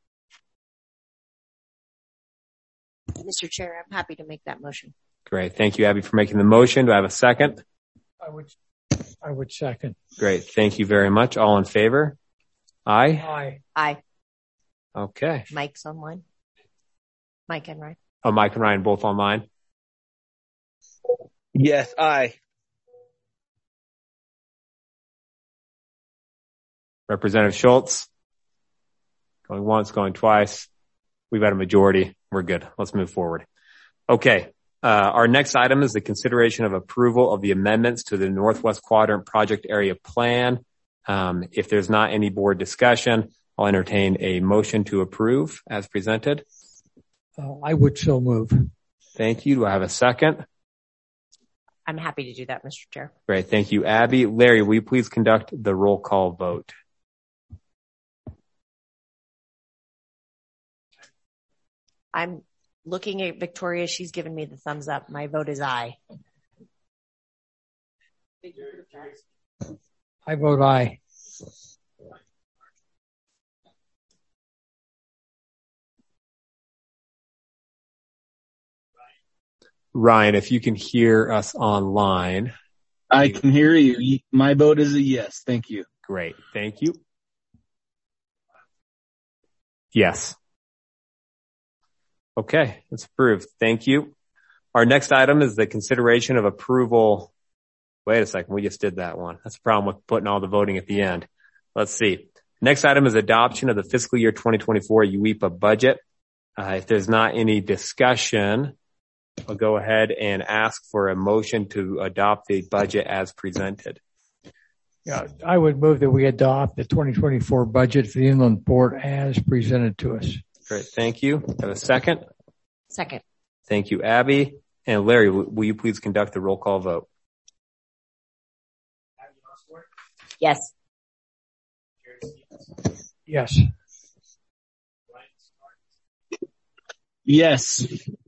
Mr. Chair, I'm happy to make that motion. Great. Thank you, Abby, for making the motion. Do I have a second? I would second. Great. Thank you very much. All in favor? Aye? Aye. Okay. Mike's online. Mike and Ryan. Oh, Mike and Ryan both online? Yes, aye. Representative Schultz? Going once, going twice. We've got a majority. We're good. Let's move forward. Okay. Our next item is the consideration of approval of the amendments to the Northwest Quadrant Project Area Plan. If there's not any board discussion, I'll entertain a motion to approve as presented. I would so move. Thank you. Do I have a second? I'm happy to do that, Mr. Chair. Great. Thank you, Abby. Larry, will you please conduct the roll call vote? I'm looking at Victoria. She's given me the thumbs up. My vote is aye. I vote aye. Ryan, if you can hear us online. I can hear you. My vote is a yes. Thank you. Great. Thank you. Yes. Okay. It's approved. Thank you. Our next item is the consideration of approval. Wait a second. We just did that one. That's the problem with putting all the voting at the end. Let's see. Next item is adoption of the fiscal year 2024 UEPA budget. If there's not any discussion, I'll go ahead and ask for a motion to adopt the budget as presented. Yeah, I would move that we adopt the 2024 budget for the Inland Port as presented to us. Great. Thank you. Have a second? Second. Thank you, Abby. And Larry, will you please conduct the roll call vote? Yes. Yes. Yes.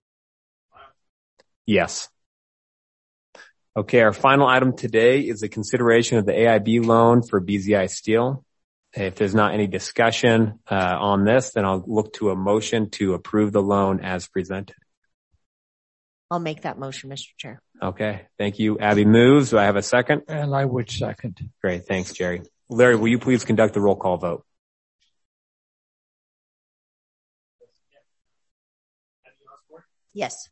Yes. Okay, our final item today is the consideration of the AIB loan for BZI Steel. If there's not any discussion on this, then I'll look to a motion to approve the loan as presented. I'll make that motion, Mr. Chair. Okay, thank you. Abby moves. Do I have a second? And I would second. Great, thanks, Jerry. Larry, will you please conduct the roll call vote? Yes.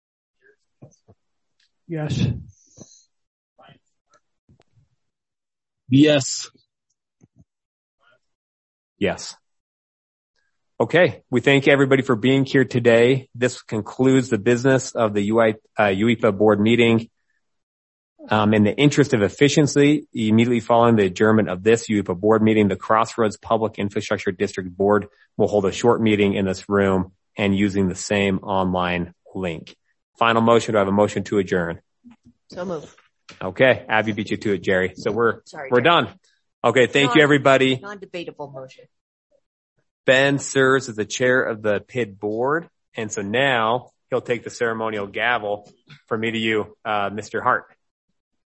Yes. Yes. Yes. Okay. We thank everybody for being here today. This concludes the business of the UEPA board meeting. In the interest of efficiency, immediately following the adjournment of this UEPA board meeting, the Crossroads Public Infrastructure District Board will hold a short meeting in this room and using the same online link. Final motion. Do I have a motion to adjourn? So move. Okay. Abby beat you to it, Jerry. So we're Jerry. done. Okay. Thank you, everybody. Non-debatable motion. Ben serves as the chair of the PID board. And so now he'll take the ceremonial gavel from me to you, Mr. Hart.